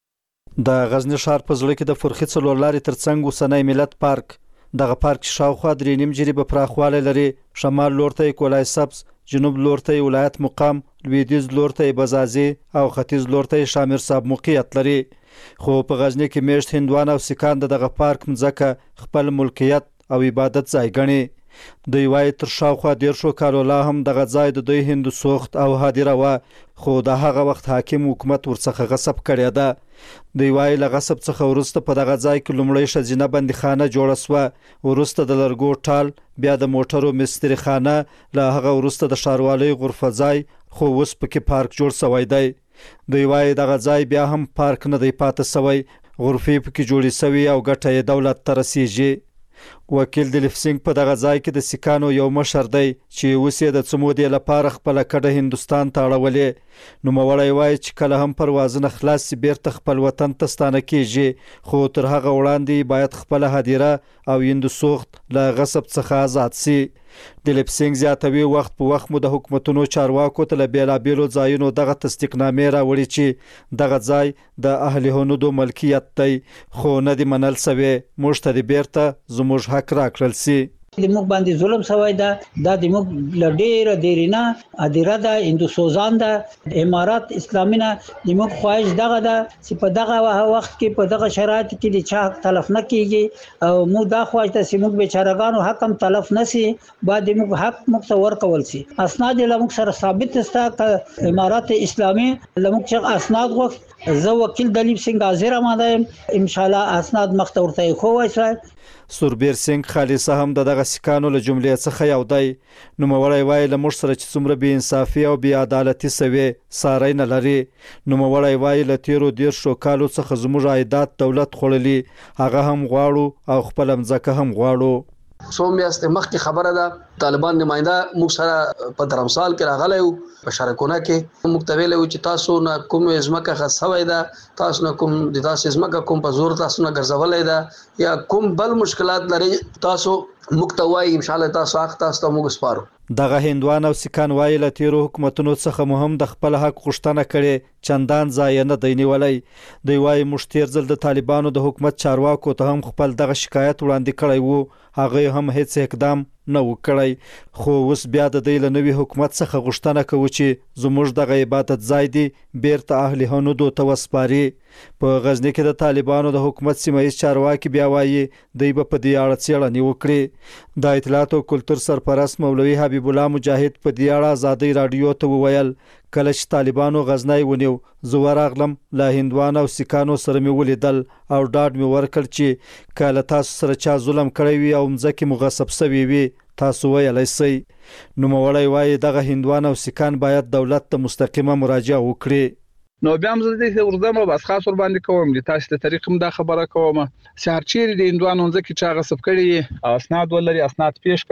د غزنی ښار په زړه کې د فرخي څلور لارې ترڅنګ اوسنی ملت پارک دغه پارک شاوخوا درې نیم جریبه پراخوالی لري. شمال لور ته کولای سبز، جنوب لور ته ولایت مقام، لویدیز لور ته بزازي او ختیځ لور ته شامر صاحب موقعیت لري. خو په غزنی کې میشت هندوان او سکان دغه پارک مځکه خپل ملکیت او عبادت ځای ګڼي. دوی وایي تر شاوخوا دیرشو کالو لا هم دغه ځای د دوی هندو سوخت او هدیره وه خو د هغه وخت حاکم حکومت ورڅخه غصب کړی ده. دوی وایي له غصب څخه وروسته په دغه ځای کې لومړی ښځینه بندیخانه جوړه سوه، وروسته د لرګو ټال، بیا د موټرو مستري خانه، له هغه وروسته د ښاروالۍ غرفه ځای، خو اوس پکې پارک جوړ سوی دی. دوی وایي دغه ځای بیا هم پارک نه دی پاتې سوی، غرفې پکې جوړې سوي او ګټه یې دولت ته رسیږي. وکیل دلیپ سنگ په دغه ځای کې د سکانو یو مشر دی چې اوس یې د څه مودې لپاره خپله کډه هندوستان ته اړولې. نوموړی وایي چې کله هم پروازونه خلاص سي بیرته خپل وطن ته ستانه کیږي، خو تر هغه وړاندې باید خپله هدیره او هندو سوخت له غصب څخه آزاد سي. دلیپ سنگ زیاتوي وخت په وخت مو د حکومتونو چارواکو ته له بیلابیلو ځایونو دغه تصدیقنامې راوړي چې دغه ځای د اهل هنودو ملکیت دی، خو نه دي منل سوی موږ ته دې بیرته زموږ حق راکړل سي. د موږ باندې ظلم شوی ده دا د موږ له ډېره دیرینه هدیره ده، هندو سوزان ده، امارات اسلامي نه. د موږ خواهش دغه ده چې په دغه وخت کې په دغه شرایط کې د چا حق تلف نه کیږي او موږ دا خواهش ده چې موږ بیچارهګانو حق هم تلف نه سي، باید موږ حق موږ ته ورکول سي. اسناد له موږ سره ثابت ستا که امارات اسلامي له موږ څخه اسناد غوښت. زه وکیل دلیپ سنگ حاضر آماده یم، ان شاء الله اسناد مخ ته ورته ایښوی شوی. سوربیر سنگ خالصه هم د دغه سکانو له جملې څخه یو دی. نوموړی وایي له موږ سره چې څومره بې انصافي او بې عدالتي سوې ساری نه لري. نوموړی وایي له تیرو دیرشو کالو څخه زموږ عایدات دولت خوړلي، هغه هم غواړو او خپله مځکه هم غواړو. څو میاشتې مخکې خبره ده طالبان نماینده موږ سره په درمسال کې راغلی و، په شارکونه کې موږ ته ویلی و چې تاسو نه کوم ځمکه خص سوی ده، تاسو نه کوم د تاسو ځمکه کوم په زور تاسو نه ګرځولی ده یا کوم بل مشکلات لري تاسو موږ ته وایي، انشاءالله تاسو حق تاسو ته موږ سپارو. دغه هندوان او سکان وایي له تیرو حکومتونو څخه مو هم د خپل حق غوښتنه کړې، چندان ځای نه دی نیولی. دوی وایي موږ تیر ځل د طالبانو د حکومت چارواکو ته هم خپل دغه شکایت وړاندې کړی و، هغه هم هیڅ اقدام نه و کړی، خو اوس بیا د دوی له نوي حکومت څخه غوښتنه کوو چې زموږ دغه عبادت ځای دی بیرته اهل هنودو ته وسپاري. په غزنی کې د طالبانو د حکومت سیمه ییز چارواکي بیا وایي دوی به په دې اړه څېړنې وکړي. د اطلاعات او کلتور سرپرست مولوي حبیب الله مجاهد په دې اړه ازادۍ راډیو ته وویل کله چې طالبانو غزنی ونیو زه ورغلم، له هندوانو او سکانو سره مې ولیدل او ډاډ مې ورکړ چې که له تاسو سره چا ظلم کړی وي او مځکې مو غصب سوي وي تاسو ویلی سئ. نوموړی وایي دغه هندوان او سکان باید دولت ته مستقیمه مراجعه وکړي. نو بیا هم زه دې ورځم او بس خاص ور باندې کوم د تاسو د طریق هم دا خبره کوم چې هر چیرې د هندوانو ځکه چې غصب کړي او اسناد ولري اسناد پیش کړه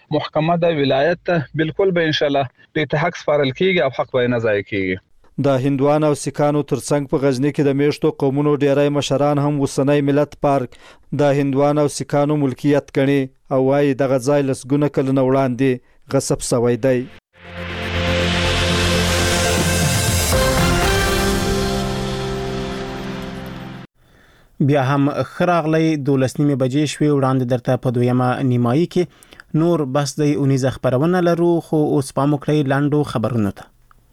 محکمه د ولایت ته بالکل به ان شاء الله د حق سپارل کیږي او حق به نه ضایع کیږي. د هندوان او سیکانو ترڅنګ په غزنی کې د میشتو قومونو ډیری مشران هم وسنۍ ملت پارک د هندوان او سیکانو ملکیت ګڼي او وايي دغه ځای لسګونه کلونه وړاندې غصب شوی دی. بیا هم خراغلی دولس نیمه بجې شوې وړاندې درته په دویمه نیمایي کې نور بس د اونیزه خبرونه لرو خو اوس پام وکړئ لاندو خبرونو ته.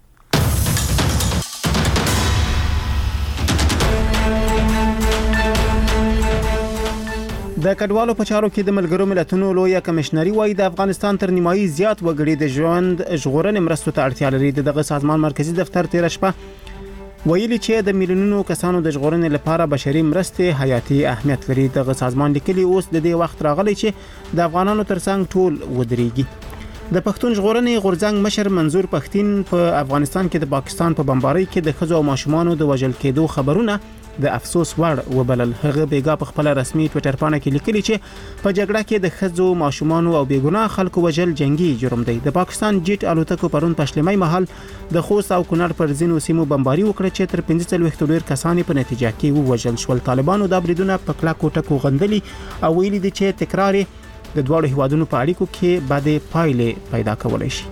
د کډوالو په چارو کې د ملګرو ملتونو لویه کمشنري وايي د افغانستان تر نیمایي زیات وګړي د ژوند ژغورنې مرستو ته اړتیا لري. دغه سازمان مرکزی دفتر تیر شپه ویلي چې د میلیونونو کسانو د ژغورنې لپاره بشري مرستې حیاتي اهمیت لري. دغه سازمان لیکلي اوس د دې وخت راغلی چې د افغانانو ترڅنګ ټول ودرېږي. د پښتون ژغورنې غورځنګ مشر منظور پښتين په افغانستان کې د پاکستان په بمبارۍ کې د ښځو او ماشومانو د وژل کېدو خبرونه د افسوس وړ وبلل. هغه بیګا په خپل رسمي ټوئیټر باندې کې لیکلي چې په جګړه کې د ښځو ماشومانو او بیګناه خلکو وژل جنگي جرم دی. د پاکستان جیټ الوتکو پرون پښلمۍ محل د خوست او کونړ پر ځینو سیمو بمباري وکړه چې تر پنځه څلوېښت ډیر کسان په نتیجه کې ووژل شول. طالبانو دا بریدونه په کلاکو ټکو غندلي او ویلي دي چې تکرار د دوه هیوادونو په اړیکو کې بده پایلې پیدا کولای شي.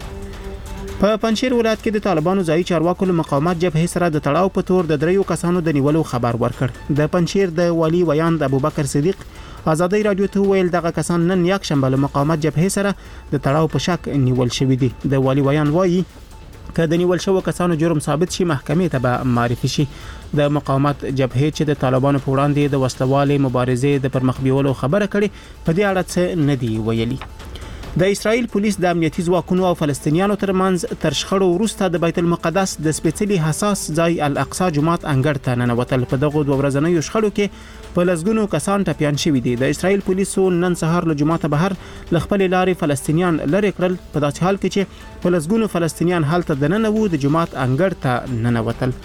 په پنځیر ولایت کې د طالبانو ځایي چارواکو له مقاومت جبهې سره د تړاو په تور د دریو کسانو د نیولو خبر ورکړ. د پنځیر د والی ویاند ابوبکر صدیق آزادۍ رادیو ته ویل دغه کسان نن یک شنبه له مقاومت جبهې سره د تړاو په شک نیول شوی دي. د والی ویاند وایي که د نیول شوو کسانو جرم ثابت شي محکمې ته به معرفي شي. د مقاومت جبهې چې د طالبانو په وړاندې د وسلوالې مبارزې د پرمخ بیولو خبره کړې په دې اړه څه نه دی ویلي. د اسرائیل پولیس د امنیتي ځواکونو او فلسطینیانو ترمنځ تر شخړو وروسته د بیت المقدس د سپېڅلي حساس ځای الاقصی جومات انګړ ته ننوتل. په دغه دوه ورځنیو شخړو کې په لسګونو کسان ټپیان شوي دي. د اسرائیل پولیسو نن سهار له جومات بهر ل خپل لارې فلسطینیان لرې کړل په داسې حال کې چې په لسګونو فلسطینیان هلته دننه وو د جومات انګړ ته ننوتل.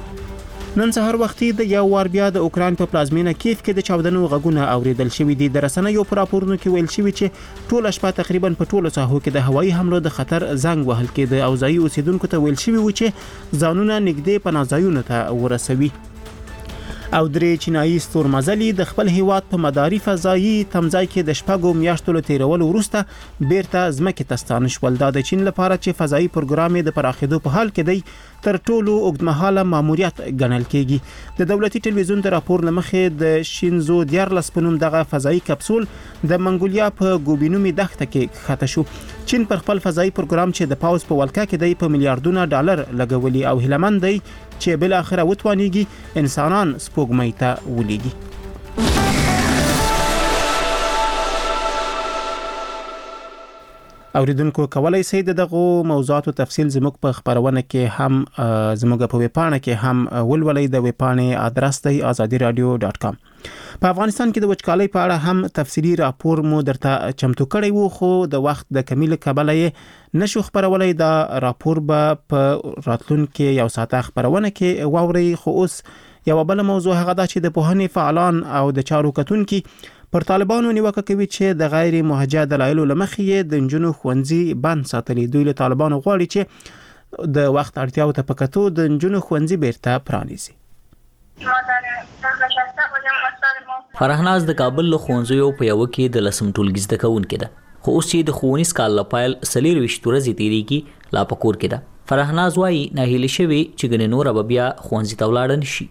نن سهار وختي د یو وار بیا د اوکران په پلازمینه کیف کې د چاودنو غږونه اوریدل شوي دي. د رسنیو پر راپورونو کې ویل شوي چې ټول شپه تقریبا په ټولو ساحو کې د هوایي حملو د خطر زنګ وهل کېده او ځایي اوسیدونکو ته ویل شوي و چې ځانونه نږدې پناه ځایونو ته ورسوي. او درې چینایي ستورمزلي د خپل هیواد په مداري فضایي تمځای کې د شپږو میاشتو له تیرولو وروسته بیرته ځمکې ته ستانه شول. دا د چین لپاره چې فضایي پروګرام د پراخېدو په حال کې دی تر ټولو اوږدمهاله ماموریت ګڼل کېږي. د دولتي ټلویزیون د راپور لمخې د شینزو دیارلس په نوم دغه فضایي کپسول د منګولیا په ګوبینومي دښته کې ښکته شو. چین پر خپل فضایي پروګرام چې د پاوز په ولکه کې دی په میلیارډونه ډالر لګولي او هیلمن دی چې بل اخره وتوانیږي انسانان سپوږمۍ ته ولېږي. اوریدونکو کولای شئ دغه موضوعاتو تفصیل زموږ په خبرونه کې هم زموږ په ویبپاڼه کې هم ولولئ. د ویبپاڼې ادرس دی آزادي رادیو ډاټ کام. په افغانستان کې د وچکالۍ په اړه هم تفصیلی راپور مو درته چمتو کړی وو خو د وخت د کمیل کبله یې نشو خبرولای. دا راپور به په راتلونکو یو ساعت خبرونه کې واوري. خو اوس یو بل موضوع هغه دا چې د پوهنې فعالان او د چارو کتونکو پر طالبانو نیوکه کوي چې د غیر مهاجر دلایل لمخې د جنونو خوندزي بند ساتلي. دوی له طالبانو غواړي چې د وخت اړتیاو ته پکتو د جنونو خوندزي بیرته پرانیزي. فرهناز د کابل له خوندزیو په یو کې د لسم ټولګي زده کوونکې ده خو اوس چې د ښوونیز کال لپاره سلیر وشت ورځې تیریږي لا پکور کې ده. فرهناز وايي ناهیلي شوی چې ګنې نور به بیا خوندزي ته ولاړ نشي.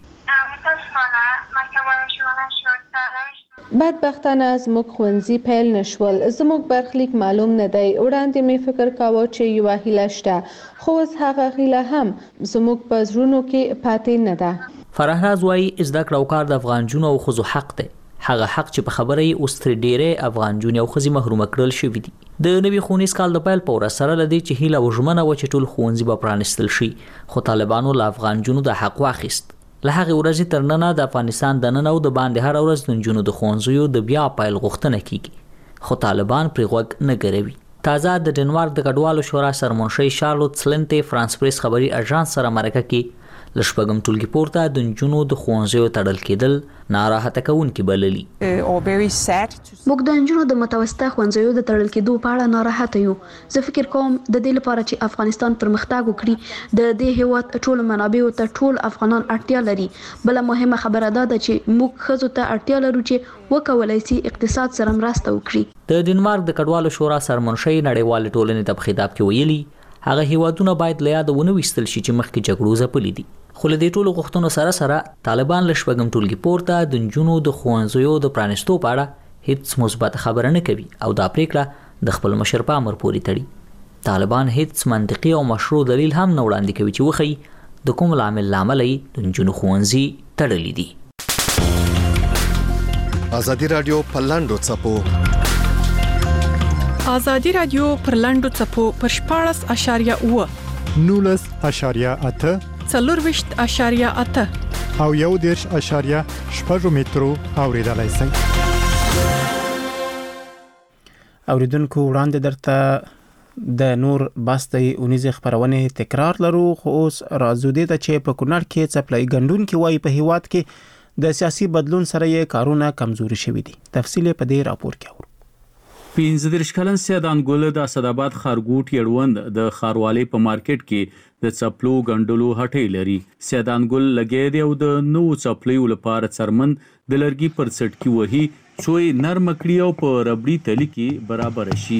بدبختانه زموږ ښوونځي پیل نشول. زموږ برخلیک معلوم نه دی. وړاندې مې فکر کاوه چې یوه هیله شته خو اوس هغه هیله هم زموږ په زړونو کې پاتې نه ده. فرهناز وايي زده کړه او کار د افغان جنونو او ښځو حق دی. هغه حق چې په خبره یې اوس تر ډیره افغان جنونو او ښځې محروم کړل شوي دي. د نوي ښوونیز کال د پیل په ورځ سره لدی چې هیله وژمنه و چې ټول ښوونځي به پرانیستل شي خو طالبانو له افغان جنونو د حق واخیست. له هغه ورځې تر ننه د افغانستان د نن او د باندې هر ورځ د جنونو د ښوونځیو د بیا پیل غوښتنه کیږي خو طالبان پرې غوږ نه ګروي. تازه د ډنمارک د کډوالو شورا سرمنشي شارلوت سلنټي فرانس پریس خبري اژانس سره مرکه کې لشپږم ټولګي پورته د نجونو د ښوونځیو تړل کېدل ناراحته کوونکي بللي. موږ د نجونو د متوسطه ښوونځیو د تړل کېدو په اړه ناراحته یو. زه فکر کوم د دې لپاره چې افغانستان پرمختګ وکړي د دې هیواد ټول منابعو ته ټول افغانان اړتیا لري. بل مهمه خبره ده چې موږ ښځو ته اړتیا لرو چې وکولای شي اقتصاد سره مرسته وکړي. د ډنمارک د کډوالو شورا سرمنشي نړیوال ټولنې ته په خطاب کې ویلي هغه هیوادونه باید له یاده ونه ویستل شي چې مخکې جګړو ځپلي دي. خو له دې ټولو غوښتنو سره سره طالبان له شپږم ټولګي پورته د نجونو د ښوونځیو د پرانیستو په اړه هیڅ مثبت خبره نه کوي او دا پریکړه د خپل مشر په امر پورې تړي. طالبان هیڅ منطقي او مشروع دلیل هم نه وړاندې کوي چې وښيي د کوم لامل لامل د نجونو ښوونځي تړلي دي. ازادي رادیو په لاندو څپو ازادي رادیو پر لاندو څپو پر شپاړس اشاریه اوه نولس اشاریه اته څلورویشت اشاریه اته او یو دیرش اشاریه شپږ مترو اوریدلای شئ. اوریدونکو وړاندې درته د نور باستي اونیزه خبرونه تکرار لرو. خو اوس راځو دې ته چې په کونړ کې څپلای ګندون کې وایي په هیواد کې د سیاسي بدلون سره یې کارونه کمزوري شوي دي. تفصیل په دې راپور کې اورو. پنځه دېرش کلن سیدان ګل د اسداباد خارګوټ یړوند د خاروالي په مارکیټ کې د څپلو ګندلو هټۍ لري. سیدان ګل لګي دی او د نو څپلو لپاره څرمن د لرګي پر څټ کې وਹੀ څوې نرم کړی او په ربړي تلی کې برابر شي.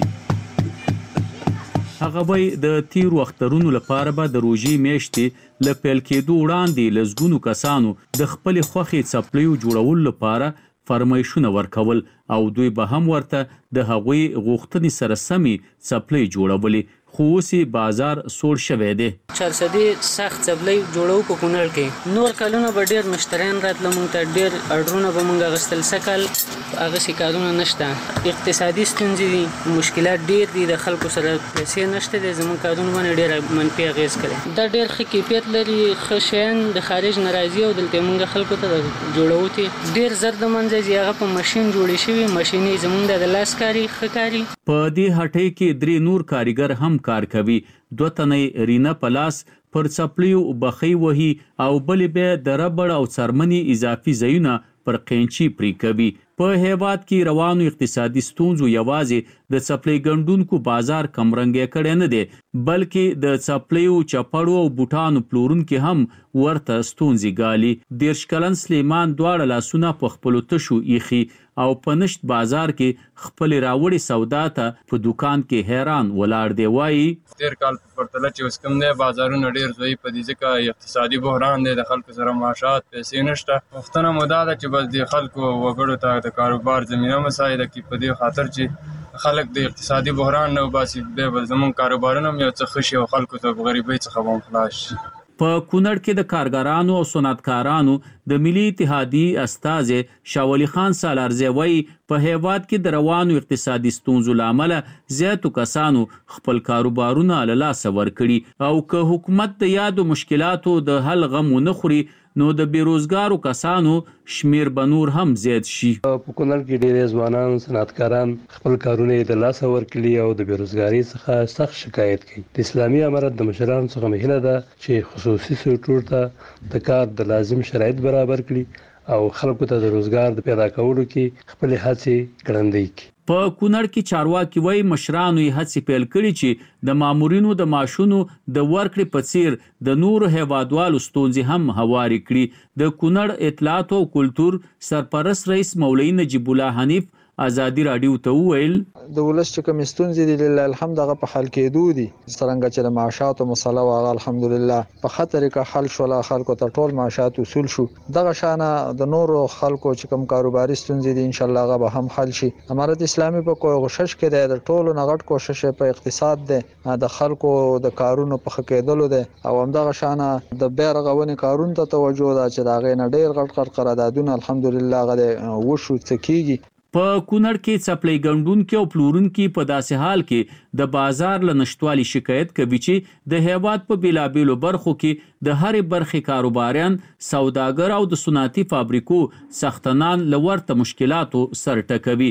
هغه به د تیر وخترونو لپاره به د روزي میاشتې ل پیل کېدو وړاندې لزګونو کسانو د خپل خوخي څپلو جوړول لپاره فرمایشونه ورکول او دوی به هم ورته د هغوی غوښتنې سره سمي څپلې جوړولې. خو اوس بازار سوړ شوی دی. چارسدي سخت څپلې جوړو په کونړ کې نور کلونه به ډیر مشتریان راتله مونږ ته ډیر اډرونه به مونږ غستل سکل هغه شکایتونه نشته. اقتصادي ستونزې دي مشکلات ډیر دي د خلکو سره پیسې نشته د زموږ کارونه باندې ډیر منفي اغیز کوي. دا ډیر ښه کیفیت لري ښه شیان د خارج ناراضي او دلته مونږ خلکو ته جوړو ته ډیر زر د منځي هغه په ماشين جوړې شوی ماشيني زموږ د لاس کاری ښه کاری. په دې هټۍ کې درې نور کاریګر هم کار کوي. دو تنې رینا پلاس پر څپلیو بخي وهي او بلې به د ربړ او څرمنې اضافي ځایونه پر قینچي پرې کوي. په هیواد کې روانو اقتصادي ستونزو یوازې د څپلې ګندونکو بازار کمرنګ کړي نه دي بلکې د څپلیو چپړو او بوټانو پلورونکو هم ورته ستونزې ګالي. دیرش کلن سلیمان دواړه لاسونه په خپل تشو ایخي او په نشت بازار کې خپل راوړي سودا ته په دکان کې حیران ولاړ دی. وایي تیر کال په پرتله چې اوس کوم دی بازارونه ډیر ضعیف دي ځکه اقتصادي بحران دی د خلکو سره معاشات پیسې نشته. وختونه مو دا ده چې بس د خلکو وګړو ته د کاروبار زمینه مساعده کی په دې خاطر چې خلک د اقتصادي بحران نه وباسي به زمون کاروبارونه یو څه خشي او خلکو ته غریبۍ څخه هم خلاص شي. په کونړ کې د کارګرانو او صنعتکارانو د ملي اتحادیې استازي شاولي خان سالارزی وایي په هیواد کې د روانو اقتصادي ستونزو لامل زیاتو کسانو خپل کاروبارونه له لاسه ورکړي او که حکومت د یادو مشکلاتو د حل غم ونه خوري نو د بیروزګارو کسانو شمیر به نور هم زیات شي. په کونړ کې ډېر ځوانان صنعتکاران خپل کارونه د لاسه ورکړي او د بیروزګارۍ څخه سخت شکایت کوي. د اسلامي امارت د مشرانو څخه مهیله ده چې خصوصي سکتور ته د کار د لازم شرایط برابر کړي او خلکو ته د روزګار د پیدا کولو کې خپل هڅې ګړندۍ کړي. په کونړ کې چارواکي وایي مشرانو یې هڅې پیل کړي چې د مامورینو د معاشونو د ورکړې په څیر د نورو هیوادوالو ستونزې هم هواري کړي. د کونړ اطلاعات او کلتور سرپرست رئیس مولوي نجیب الله حنیف ازادي رادیو ته وویل د ولس چې کوم ستونزې دي لله الحمد هغه په حل کېدو دي. څنګه چې د معاشاتو مسله واغ الحمدلله په خطر کې حل شول خلکو ته ټول معاشات وصول شو. دغه شانه د نورو خلکو چې کوم کاروباري ستونزې دي ان شاء الله هغه به هم حل شي. امارت اسلامي په کوشش کې د ټولو نغټ کوشش په اقتصاد ده د خلکو د کارونو په خکېدلو ده او هم دغه شانه د بیرغونی کارون ته توجه ده چې دا غي نه ډېر غټ غټ قراردادونه الحمدلله غره وشو څکیږي. په کونړ کې څپلۍ ګنډونکي او پلورونکي په داسې حال کې د بازار له نشټوالي شکایت کوي چې د هیواد په بیلابیلو برخو کې د هرې برخې کاروباریان سوداګر او د صنعتي فابریکو سختنان له ورته مشکلاتو سر ټکوي.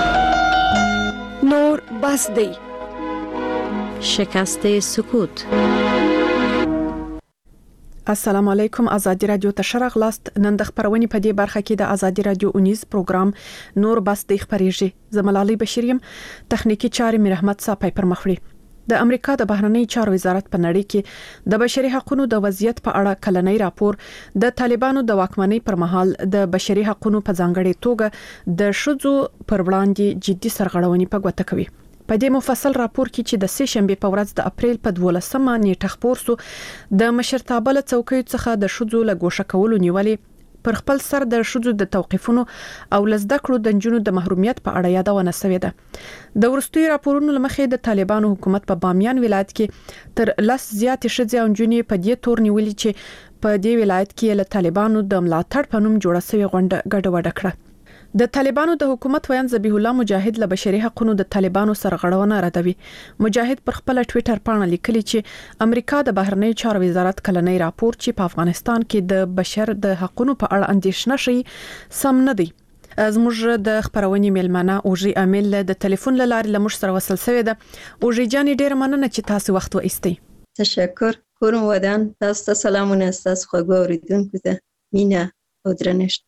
نور بس دی شکست سکوت. السلام علیکم. ازادي رادیو ته شرغ لاست. نن د خبرونې په دې برخه کې د ازادي رادیو اونیز پروګرام نور بس د خبرېږي. زملالي بشریم تخنیکی چارې میر احمد صاحب پر مخوري. د امریکا د بهرنی چارو وزارت په نړۍ کې د بشري حقوقو د وضعیت په اړه کلنۍ راپور د طالبانو د واکمنۍ پر مهال د بشري حقوقو په ځانګړي توګه د شذو پر وړاندې جدي سرغړونې په ګوته کوي. په دې مفصل راپور کې چې د سه شنبه په ورځ د اپریل په دولسمه نیټه خبر سو د مشرتابه له څوکۍ څخه د شذو له ګوښه کولو نیولې پر خپل سر د شذو د توقيفونو او لزده کړو د جنونو د محرومیت په اړه یادونه شوې ده. د ورستي راپورونو لمخې د طالبانو حکومت په بامیان ولایت کې تر لس زیات شذې او جنونې په دې تور نیولې چې په دې ولایت کې له طالبانو د ملاتړ په نوم جوړه شوې غونډه ګډوډه کړه. د طالبانو د حکومت ویان ذبیح الله مجاهد له بشري حقوقو د طالبانو سرغړونه ردوي. مجاهد پر خپل ټوئیټر باندې لیکلي چې امریکا د بهرنی چارو وزارت کلنۍ راپور چې په افغانستان کې د بشر د حقوقو په اړه اندیشنه شي سم نه دی. زموږ د خبرونې ملمنه اوجي امل د ټلیفون لاره لمش سره وصل شوی ده. اوجي جانې ډیر مننه چې تاسو وخت وایستئ. تشکر کوم ودان. تاسو ته سلامونه. تاسو خو غوړیدونکو ته مینا او درنښت.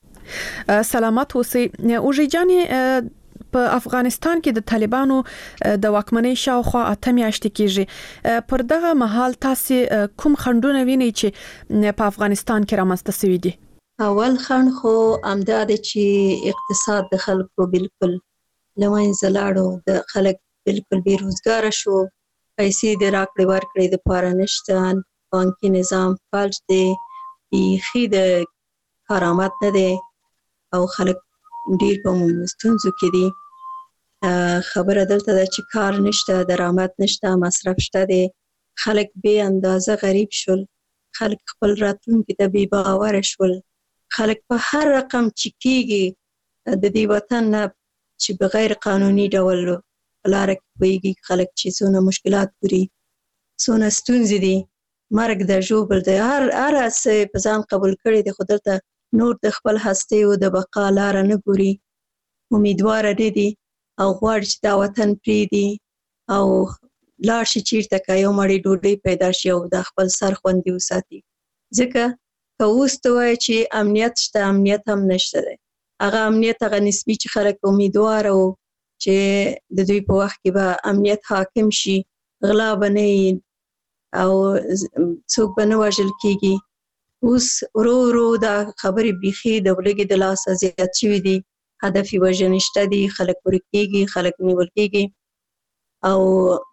سلامات اوسئ. اوجي جانې په افغانستان کې د طالبانو د واکمنۍ شاوخوا اته میاشتې کېږي. پر دغه مهال تاسو کوم خندونه وینئ چې په افغانستان کې رامنځته شوي دي؟ اول خند خو امداد چې اقتصاد د خلکو بالکل لمنځه لاړو. د خلک بالکل بیروزګار شو. پیسې د راکړې ورکړې د پاره نشته. بانکي نظام فلج دی. بیخي د کارآمد نه دی او خلک ډیر په مستونزو کې دي. خبره دلته ده چې کار نشته، درآمد نشته، مصرف شته دي. خلک به اندازه غریب شول. خلک خپل راتلونکي ته بې باوره شول. خلک په هر رقم چې کېږي د دې وطن نه چې بغیر قانوني ډول لاره کې پوهېږي خلک چې څونه مشکلات ګوري، څونه ستونزې دي، مرګ د ژوبل دی، هر هر څه په ځان قبول کړي دي، خو دلته نور د خپل هستۍ او د بقا لاره نه ګوري. امیدواره دي او غواړي چې دا وطن پرېږدي او لاړ شي چېرته که یو مړۍ ډوډۍ پیدا شي او د خپل سر خوندي وساتي. ځکه که اوس ته وایي چې امنیت شته، امنیت هم نشته دی. هغه امنیت هغه نسبي چې خلک امیدواره وو چې د دوی په وخت کې به امنیت حاکم شي، غلا به نه وي او څوک به نه وژل کېږي. اوس ورو ورو دا خبرې بیخي د ولګي د لاسه زیات شوي دي. هدف یې وژنې شته دي، خلک ورک کېږي، خلک نیول کېږي او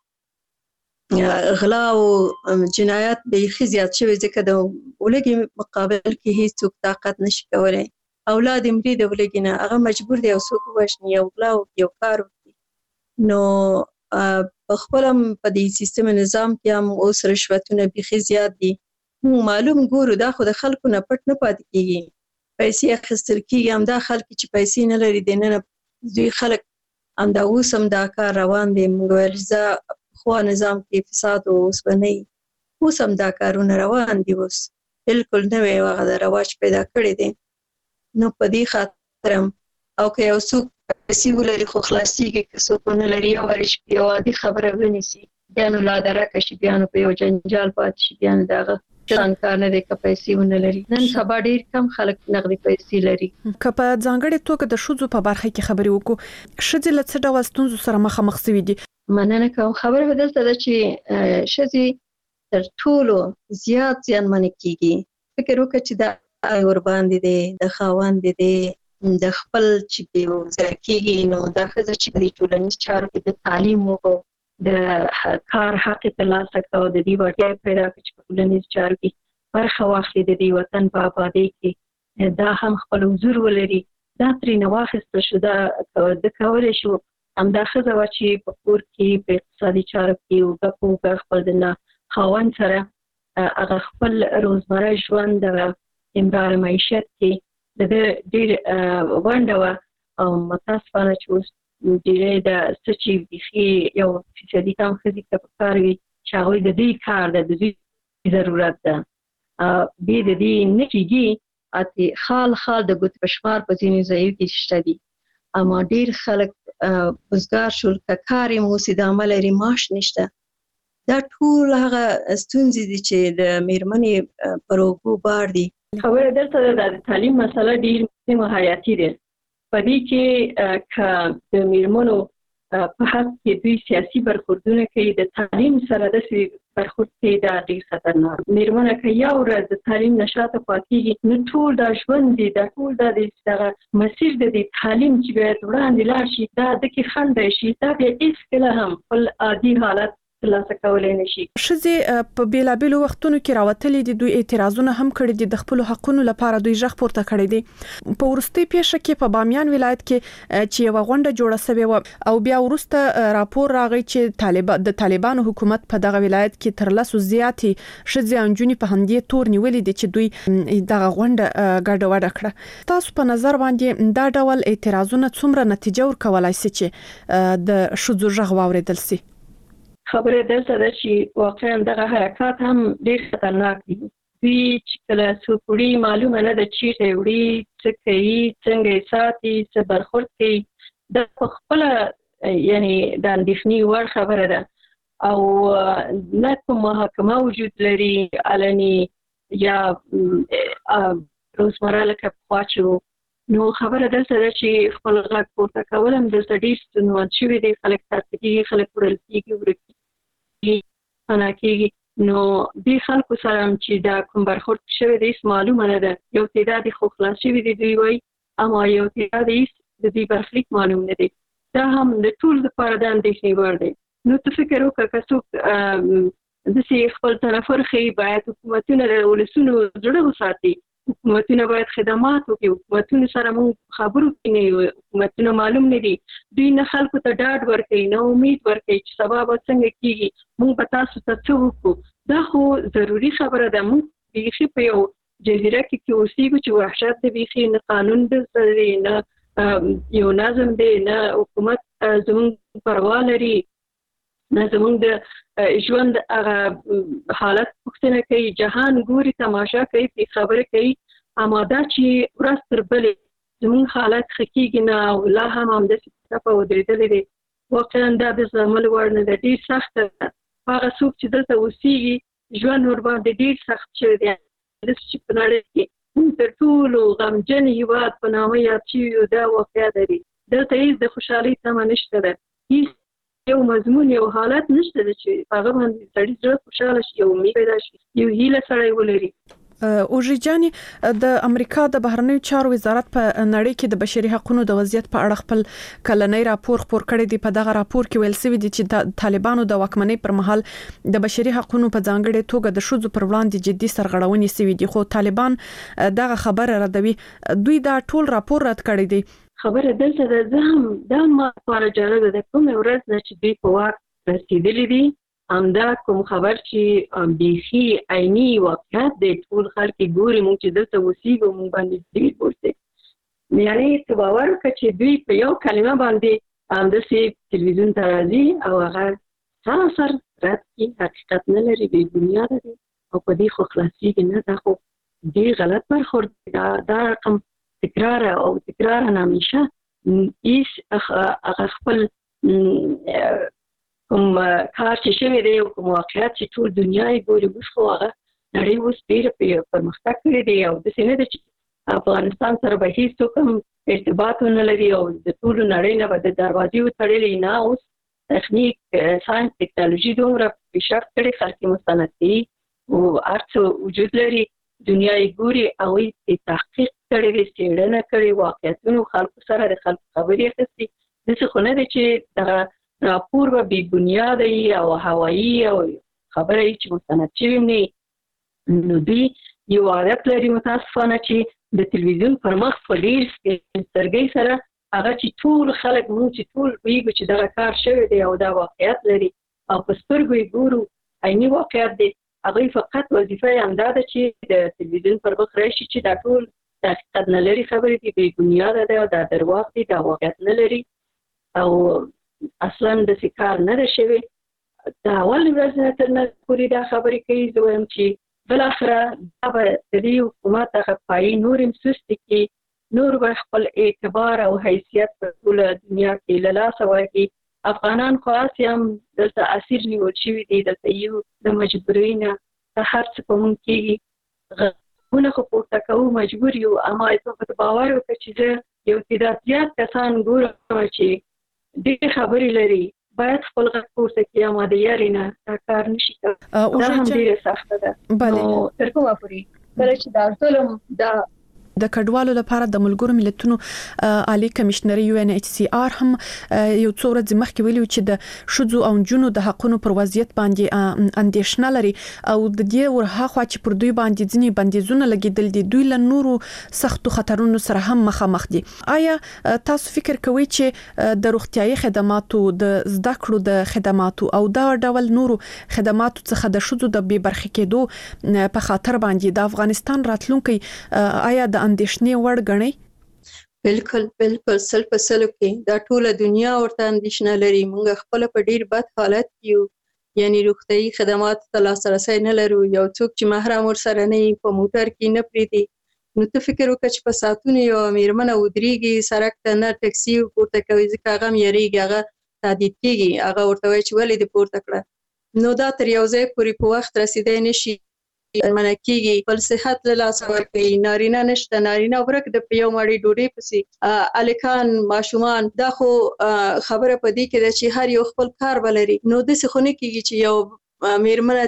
غلا او جنایات بیخي زیات شوي ځکه د ولګي مقابل کې هیڅوک طاقت نشي کولی. اولاد یې مري د ولګي نه، هغه مجبور دی یو څوک ووژني، یو غلا وکړي، یو کار وکړي. نو په خپله په دې سیستم نظام کې هم اوس رشوتونه بیخي زیات دي. معلوم ګورو دا خو د خلکو نه پټ نه پاتې کېږي. پیسې اخیستل کېږي. همدا خلک چې پیسې نه لري دننه دوی خلک همدا اوس هم دا کار روان دی. موږ ویل زه پخوا نظام کې فساد و، اوس به نه وي. اوس هم دا کارونه روان دي. اوس بالکل نوی هغه د رواج پیدا کړی دی. نو په دې خاطر هم او که یو څوک پیسې ولري خو خلاصېږي، که څوک ونه لري یو وارې شي یو عادي خبره ونیسي، بیا نو لا درکه شي، بیا نو په یو جنجال پاتې شي، بیا نو د هغه څنګه نه دی که پیسې ونه لري. نن سبا ډیر کم خلک نغدي پیسې لري. که په ځانګړې توګه د ښځو په برخه کې خبرې وکړو، ښځې له څه ډول ستونزو سره مخامخ شوي دي؟ مننه کوم. خبره به دلته ده چې ښځې تر ټولو زیات زیانمنې کېږي. فکر وکړه چې د ور باندې دی، د خاوند دی، د خپل چې بېوزله کېږي، نو دا ښځه چې په دې ټولنیز چارو کې د تعلیم وکړو، د کار حق یې ترلاسه کړه او د دې وړتیا یې پیدا کړه چې په ټولنیزو چارو کې برخه واخلي، د دې وطن په ابادۍ کې دا هم خپل حضور ولري. دا ترېنه واخیستل شو، دا د کولی شو همدا ښځه وه چې په کور کې په اقتصادي چارو کې اوږه په اوږه خپل د خاوند سره هغه خپل روزمره ژوند د امرار معیشت کې د ده ډېر ونډه وه. او متاسفانه چې اوس ډېری د څه چې بیخي یو فیصدي کم ښځې ته په کار وي چې هغوی د دوی کار ده، د دوی ضرورت ده، بې د دې نه کېږي. اتې خال خال د ګوتې په شمار په ځینو ځایو کې شته دي، اما ډېر خلک وزګار شول. که کار یې هم اوس ادامه لري، معاش نشته. دا ټول هغه ستونزې دي چې د میرمنې پر اوږو بار دي. خبره دلته د تعلیم مسله ډېر مهمه حیاتي ده. په دې کې که د میرمنو په حق کې دوی سیاسي برخوردونه کوي، د تعلیم سره داسې برخورد کوي، دا ډېر خطرناک. میرمنه که یو ورځ د تعلیم نه شاته پاتېږي، نو ټول دا ژوند دی، دا ټول دا د دغه مسیر د دې تعلیم چې باید وړاندې لاړ شي، دا دکې خنډی شي، دا بیا هېڅکله هم خپل عادي حالت ترلاسه کولی نه شي. ښځې په بېلابېلو وختونو کې راوتلې دي، دوی اعتراضونه هم کړي دي، د خپلو حقونو لپاره دوی غږ پورته کړی دی. په وروستۍ پیښه کې په بامیان ولایت کې چې یوه غونډه جوړه سوې وه او بیا وروسته راپور راغی چې طالبان د طالبانو حکومت په دغه ولایت کې تر لسو زیاتې ښځې او نجونې په همدې تور نیولې دي چې دوی دغه غونډه ګډوډه کړه. تاسو په نظر باندې دا ډول اعتراضونه څومره نتیجه ورکولای شي چې د ښځو غږ واورېدل شي؟ خبره دلته ده چې واقعا دغه حرکات هم ډېر خطرناک دي. دوی چې کله څوک وړي معلومه نه ده چیرته یې وړي، څه کوي، څنګه یې ساتي، څه برخورد کوي. دا په خپله یعنې د اندېښنې وړ خبره ده. او نه کوم محاکمه وجود لري علني یا روزمره لکه پخوا چې نو خبره دلته ده چې خپل غږ پورته کول هم دلته ډېر ستونزمن شوي دي. خلک تعقیبېږي، خلک وړل کېږي، ورک فنا کېږي. نو دې خلکو سره هم چې دا کوم برخورد شوی دی هېڅ معلومه نه ده. یو تعداد خو خلاص شوي دي دوی وایي، اما یو تعداد هېڅ د دوی برخلیک معلوم نه دی. دا هم د ټول لپاره د اندېښنې وړ دی. نو ته فکر وکړه که څوک داسې خپل تنفر ښیي، باید حکومتونه د ولسونو زړه وساتي، حکومتونه باید خدمات وکړي، حکومتونو سره موږ خبرو کې نه یو، حکومتونه معلوم نه دي. دوی نه خلکو ته ډاډ ورکوي، نه امید ورکوي چې سبا به څنګه کېږي، موږ به تاسو ته څه وکړو. دا خو ضروري خبره ده. موږ بیخي په یو جزیره کې کې اوسېږو چې وحشت دی، بیخي نه قانون دلته دی، نه یو نظم دی، نه حکومت زموږ پروا لري، نه زموږ د ژوند هغه حالت پوښتنه کوي. جهان ګوري، تماشا کوي، پرې خبرې کوي. اما دا چې ورځ تر بلې زموږ حالت ښه کېږي نه او لا هم همداسې په ټپه ودرېدلې دی، واقعا دا د زغملو وړ نه ده. ډېر سخته ده. هغه څوک چې دلته اوسېږي ژوند ورباندې ډېر سخت شوی دی. داسې چې په نړۍ کې موږ تر ټولو غمجن هېواد په نامه یاد شوي یو، دا واقعه لري. دلته هېڅ د خوشحالۍ تمه نشته ده، هېڅ یو مضمون، یو حالت نشته ده چې هغه باندې سړي زړه خوشحاله شي، یو امید پیدا شي، یو هیله سړی ولري. اوژي جانې د امریکا د بهرنیو چارو وزارت په نړۍ کې د بشري حقوقو د وضعیت په اړه خپل کلنی راپور خپور کړی دی. په دغه راپور کې ویل شوی دی چې د طالبانو د واکمنۍ پر مهال د بشري حقوقو په ځانګړې توګه د ښځو پر وړاندې جدي سرغړونې شوي دي، خو طالبان دغه خبره ردوي. دوی دا ټول راپور رد کړی دی. خبره دلته ده. زه هم دا ما لپاره جالبه ده، کومه ورځ نه چې دوی په واک رسېدلي دي، همدا کوم خبر چې بیخي عیني واقعیت دی. ټول خلک ګوري، موږ چې دلته اوسېږو موږ باندې ډېر بوج دی. یعنې ته باور وکړه چې دوی په یو کلمه باندې همداسې تلویزیون ته راځي او هغه سراسر رد کړي، حقیقت نه لري، بې بنیاده دی او په دې خو خلاصېږي نه. دا خو ډېر غلط برخورد دی. دا رقم تکرار او تکرار همیشه هېڅ هغه خپل کوم کار چې شوی دی او کوم واقعیت چې ټول دنیا یې ګوري، اوس خو هغه نړۍ اوس ډېره پرمختګ کړی دی او داسې نه ده چې افغانستان سره به هېڅوک هم ارتباط ونه لري او د ټولو نړۍ نه به د دروازې وتړلې. نه، اوس تخنیک، ساینس، ټکنالوژي دومره پیشرفت کړی، خلک یې مستند کوي او هر څه وجود لري، دنیا یې ګوري. هغوی یې تحقیق کړی دی، څېړنه کړې، واقعیتونو خلکو سره د خلکو خبرې اخیستې. داسې خو نه ده چې دغه راپور به بې بنیاده وي او هوایي او خبره یې چې مستند شوي نه. نو دوی یو عادت لري متاسفانه چې د تلویزیون پر مخ په ډېر سترګۍ سره هغه چې ټول خلک موږ چې ټول پوهېږو چې دغه کار شوی دی او دا واقعیت لري او په سترګو یې ګورو، عیني واقعیت دی. هغوی فقط وظیفه یې همدا ده چې د تلویزیون پر مخ راشي چې دا ټول د حقیقت نه لري خبرې دي، بې بنیاده دی او دا درواغ دي، دا واقعیت نه لري او اصلا داسې کار نه ده شوی. د اول ورځ نه تر نن پورې دا خبرې کوي. زه وایم چې بالاخره دا به د دې حکومت هغه پایې نور هم سستې کړي، نور به خپل اعتبار او حیثیت په ټوله دنیا کې له لاسه ورکړي افغانان خاص هم دلته اسیر نیول شوي دي دلته یو د مجبورۍ نه هر څه په مونږ کېږي غږونه خو پورته کوو مجبور یو اما په باور وکړه چې زه یو تعداد زیات کسان ګورم چې ډېرې خبرې لري باید خپل غږ پورته کړي اما د یارې نه دا کار نشي کولی دا هم ډېره سخته ده نو تر کومه پورې کله چې دا ظلم دا د کډوالو لپاره د ملګرو ملتونو عالی کمشنر یو ان ایچ سی آر هم یو څو ورځې مخکې ویلي چې د شذو او جنونو د حقونو پر وضعیت باندې اندېښنه لري او د دې ورهاخوا چې پر دوی باندې ځینې بندیزونه لګیدل دي دوی له نورو سختو خطرونو سره هم مخامخ دي. آیا تاسو فکر کوئ چې د روغتيایي خدماتو د زده کړو د خدماتو او دا ډول نورو خدماتو څخه د شذو د بې برخې کېدو په خاطر باندې د افغانستان راتلونکي آیا د اندېښنې وړ ګڼئ؟ بالکل بالکل سل په سلو کې دا ټوله دنیا ورته اندېښنه لري. موږ خپل په ډیر بد حالت یو، یعنی روغتیايي خدمات ته لاسرسی نه لرو. یو څوک چې محرم ورسره نه وي په موټر کې نه پریږدي نو ته فکر وکړه چې په ساعتونو یو میرمنه ودرېږي سړک ته نه ټکسي پورته کوي ځکه هغه هم یریږي هغه تهدید کېږي هغه ورته وایي چې ولې دې پورته کړه نو دا تر یو ځای پورې په وخت رسیدی نشي منع کېږي. خپل صحت له لاسه ورکوي. نارینه نشته نارینه ورک د په یو مړۍ ډوډۍ پسې هلکان ماشومان دا خو خبره په دې کې ده چې هر یو خپل کار به لري نو داسې خو نه کېږي چې یو میرمنه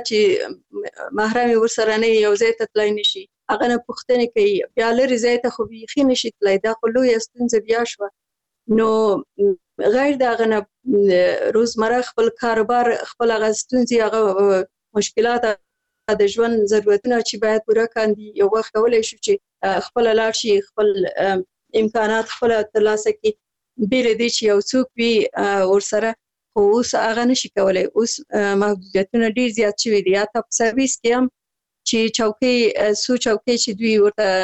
چې محرم ورسره نه یو ځای ته تللی نشي هغه نه پوښتنې کوي بیا لرې ځای ته خو بیخي نشي تللی دا خو لویه ستونزه بیا شوه نو غیر د هغه نه روزمره خپل کاروبار خپل هغه ستونزې هغه مشکلات د ژوند ضرورتونه چې باید پوره کاندي یو وخت کولی شو چې خپل لاړ شي خپل امکانات خپل ترلاسه کړي بېله دې چې یو څوک وي ورسره خو اوس هغه نشي کولی. اوس محدودیتونه ډېر زیات شوي دي حتی په سرویس کې هم چې چوکۍ څو چوکۍ چې دوی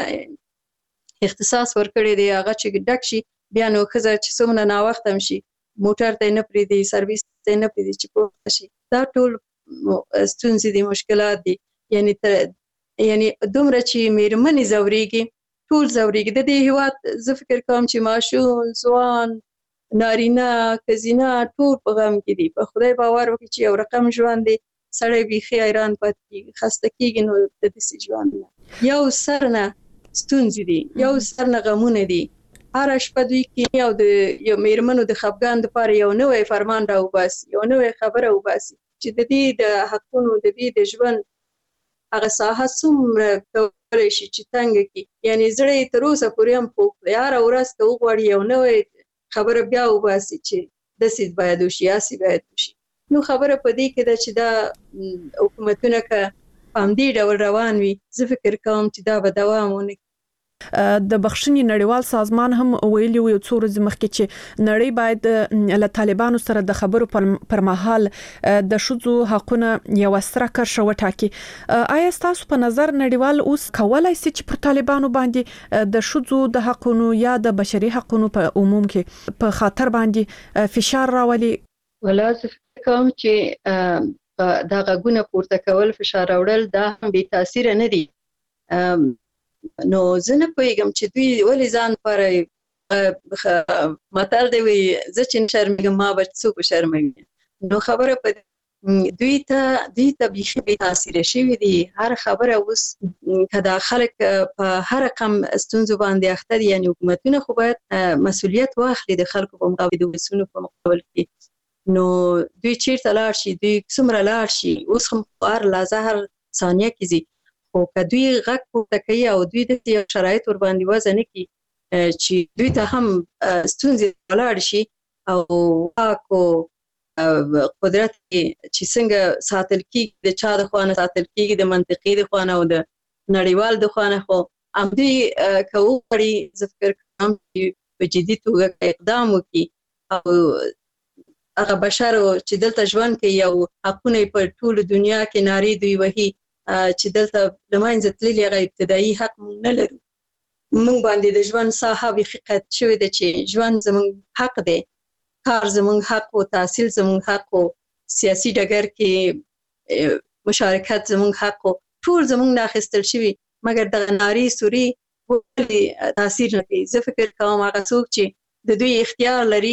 ورته اختصاص ورکړی دی هغه چې ډک شي بیا نو ښځه چې څومره ناوخته هم شي موټر ته یې نه پرېږدي سرویس ته یې نه پرېږدي چې پورته شي. دا ټول ستونزې دي مشکلات دي یعنی یعنی دومره چې میرمنې ځورېږي ټول ځورېږي. د دې هېواد زه فکر کوم چې ماشوم ځوان نارینه ښځینه ټول په غم کې دي. په خدای باور وکړي چې یو رقم ژوند دی سړی بیخي حیران پاتې کېږي خسته کېږي نو د داسې ژوند نه یو سر نه ستونزې دي یو سر نه غمونه دي. هره شپه دوی کښېني او د یو میرمنو د خفګان دپاره یو نوی فرمان راوباسي یو نوی خبره وباسي چې د دې د حقونو د دې د ژوند هغه ساحه څومره کولی شي چې تنګه کړي یعنی زړه یې تر اوسه پورې هم پوخ دی هره ورځ که وغواړي یو نوی خبره بیا وباسي چې داسې باید وشي هسې باید وشي. نو خبره په دې کې ده چې دا حکومتونه که په همدې ډول روان وي زه فکر کوم چې دا به دوام ونه کړي. د بخښنې نړیوال سازمان هم ویلي و یو څو ورځې مخکې چې نړۍ باید له طالبانو سره د خبرو پر مهال د ښځو حقونه یوه ستره کرښه وټاکي. آیا ستاسو په نظر نړیوال اوس کولی سي چې پر طالبانو باندې د ښځو د حقونو یا د بشري حقونو په عموم کې په خاطر باندې فشار راولي؟ ولا زه فکر کوم چې دا غږونه پورته کول فشار راوړل دا هم بې تاثیره نه دي. نو زه نه پوهېږم چې دوی ولې ځان لپاره متل دی وایي زه چې نه شرمېږم ما به څوک وشرموي. نو خبره په دوی ته دوی ته بیخي بې تاثیره شوي دي. هر خبره اوس که دا خلک په هر رقم ستونزو باندې اخته دي یعنې حکومتونه خو باید مسؤلیت واخلي د خلکو په مقابل د ولسونو په مقابل کې. نو دوی چیرته لاړ شي دوی څومره لاړ شي اوس هم هر لحظه هر ثانیه کې ځي خو که دوی غږ پورته کوي او دوی داسې یو شرایط ورباندې وضع نه کړي چې دوی ته هم ستونزې ولاړ شي او واک او قدرت چې څنګه ساتل کېږي د چا د خوا نه ساتل کېږي د منطقې د خوا نه او د نړیوال د خوا نه خو همدوی که وغواړي زه فکر کوم چې په جدي توګه اقدام وکړي او هغه بشر چې دلته ژوند کوي او حقونه یې په ټولو دنیا کې نارې دوی وهي چې دلته له منځه تللي هغه ابتدایي حق موږ نه لرو. موږ باندې د ژوند ساحه بیخي قطع شوې ده چې ژوند زموږ حق دی کار زموږ حق و تحصیل زموږ حق و سیاسي ډګر کې مشارکت زموږ حق و ټول زموږ نه اخیستل شوي مګر دغه نارې سوري ولې تاثیر نه کوي. زه فکر کوم هغه څوک چې د دوی اختیار لري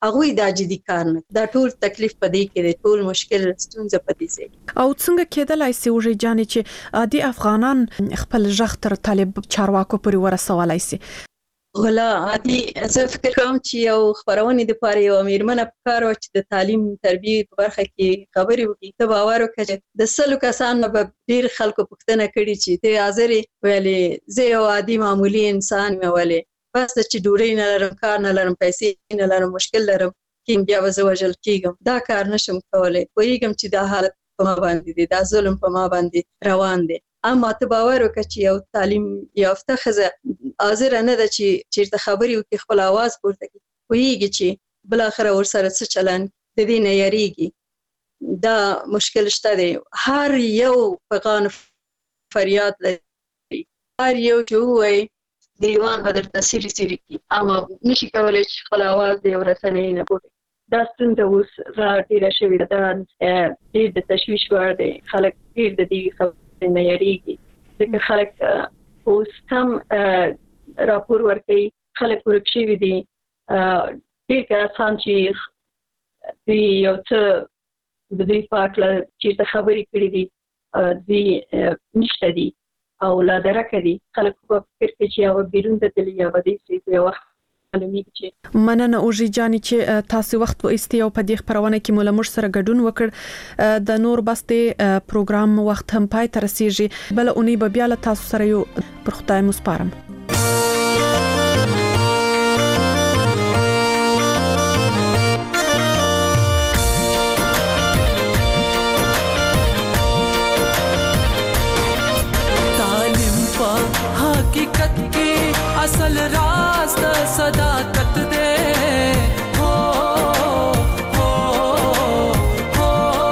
هغه د جدي کار نه دا ټول تکلیف پدې کې د ټول مشکل ستونزه پدې سي او څنګه کېدلای سي وژې جانې چې عادي افغانان خپل ژغ تر طالب چارواکو پورې ورسولای سي غلا عادي زه فکر کوم چې یو خبرونه د پاره یو میرمنه پکاره چې د تعلیم تربیه په برخه کې خبري وکړي ته باور وکړي د سلو کسان په ډیر خلکو پوښتنه کړي چې ته حاضر ویلې زه یو عادي معمولی انسان مې ولې بس چې ډوري نه لرم کار نه لرم پیسې نه لرم مشکل لرم کې بیا وځوجل کېږم دا کار نشم کولای وایګم چې دا حالت په ما باندې دی دا ظلم په ما باندې روان دی اما ته باور وکړه چې یو تعلیم یافته ښځه حاضر نه ده چې چیرته خبري وکړي خپل आवाज پورته کړي وایي چې بل اخر ور سره څه چلن د دې نه یریږي دا مشکل شته دی هر یو پیغام فریاد لري هر یو چې وایي دیوان بدر تاثیر سری کی اما نشي کولای چې خپل आवाज دی ورسنې نه پورته دا ستونزه اوس را ډیره شوې ده ډېر د تشویش وړ دی خلک ډېر د دې نه یریږي ځکه خلک اوس هم راپور ورکوي خلک ورک شوي دي ډېر کسان چې دوی یو څه د دوی په هکله چېرته خبرې کړي دي دوی نشته دي او لا درکه دي خلک په فکر کې چې یوه بیرون ته تللي یا به دې سي په یو وخت مننه اوژي جانې چې تاسو وخت وایستي او په دې خبرونه کې مو له موږ سره ګډون وکړ د نور بس د پروګرام وخت هم پای ته رسیږي بل اونۍ به بیا له تاسو سره یو پر خدای مو سپارم تعلیم په حقیقت کې اصل راز د صداقت دے ہو ہو ہو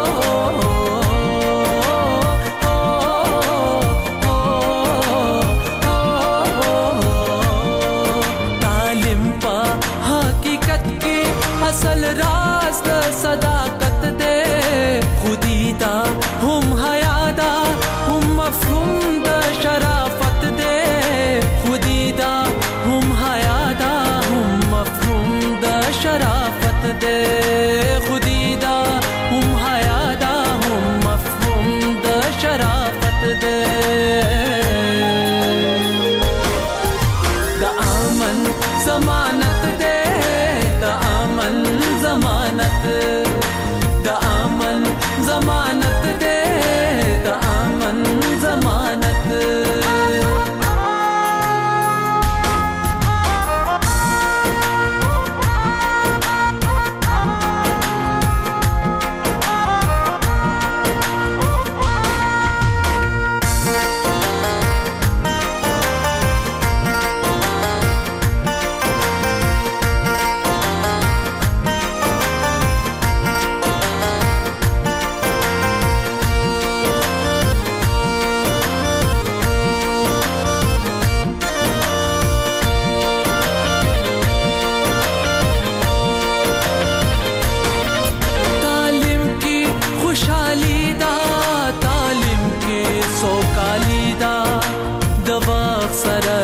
تعلیم پا حقیقت کی اصل راز د صداقت دے خودی دا ہم حیا دا ہم مفہوم د شرافت دے خودی دا ہم حیا دا ہم مفہوم دا شرافت دے خودی دا ہم حیا دا ہم مفہوم دا شرافت دے دا امن ضمانت دے دا امن ضمانت دا امن ضمانت دے دا امن ضمانت سره